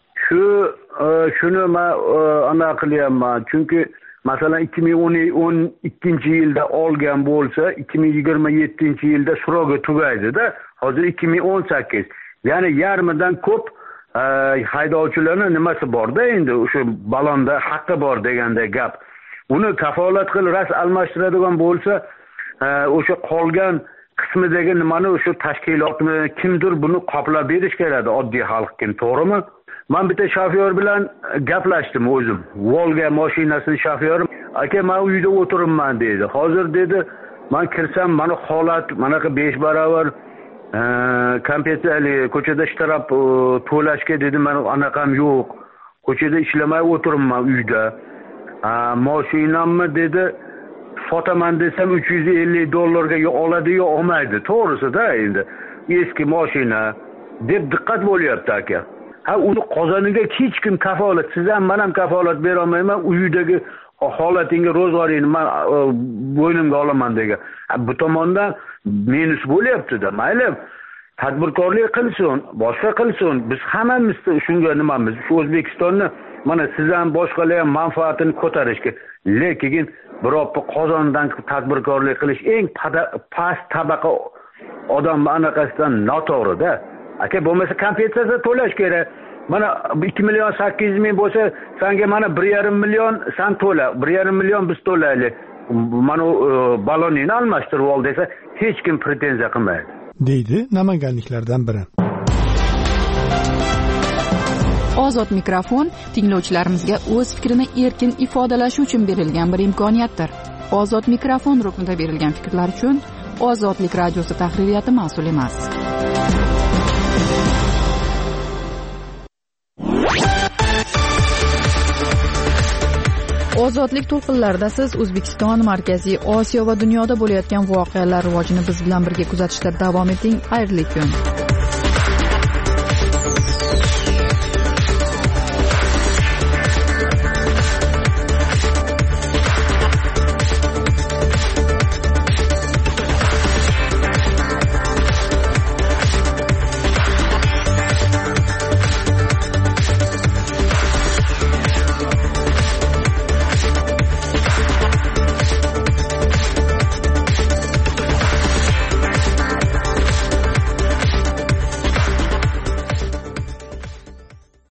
S15: Shuni men ana qilyapman. Chunki masalan 2012-yilda olgan bo'lsa, 2027-yilda srogi tugaydi-da. Hozir 2018. Ya'ni yarmidan ko'p haydovchilarning nimasi bor-da, endi o'sha ballonda haqqi bor deganda gap. Uni kafolat qilib ras almashtiradigan bo'lsa, o'sha qolgan qismidagi nimani o'sha tashkilotmi, kimdir buni qoplab berish kerak, oddiy xalq kim, to'g'rimi? Men bitta shofyor bilan gaplashdim o'zim. Volga mashinasining shofyori, aka, men uyda o'tiribman dedi. Hozir dedi, men kirsam, mana holat manaqa 5 barobar kompyuterli ko'chada ishtirab to'lashga dedi, men anaqam yo'q. Ko'chada ishlamay o'tiribman uyda. Mashinamni dedi,
S6: sotaman desam $350 oladi yo olmaydi. To'g'risida endi eski mashina deb diqqat bo'lyapti aka. Ha, uni qozoniga hech kim kafolat, siz ham men ham kafolat bera olmayman, uyidagi holatingga, ro'zg'oringni men bo'ynimga olaman degan. Bu tomondan minus bo'lyapti-da. Mayli, tadbirkorlik qilsin, boshqa qilsin. Biz hammamiz shunga nimamiz? Shu O'zbekistonni mana siz ham boshqalar ham manfaatini ko'tarishga, lekin biroq qozondan tadbirkorlik qilish eng past tabaqa odam anaqasidan noto'g'ri-da. Aka, bo'lmasa kompensatsiya to'lash kerak. Mana 2.800.000 bo'lsa, senga mana 1.5 million sen to'la, 1.5 million biz to'laylik. Mana balonini almashtirib ol desa, hech kim pretenziya qilmaydi,
S19: deydi namanganliklardan biri.
S1: Ozod mikrofon tinglovchilarimizga o'z fikrini erkin ifodalashi uchun berilgan bir imkoniyatdir. Ozod mikrofon ruknida berilgan fikrlar uchun Ozodlik radiosi tahririyati mas'ul emas. Ozodlik to'lqinlarida siz O'zbekiston, Markaziy Osiyo va dunyoda bo'layotgan voqealar rivojini biz bilan birga kuzatishda davom eting. Xayrli kun.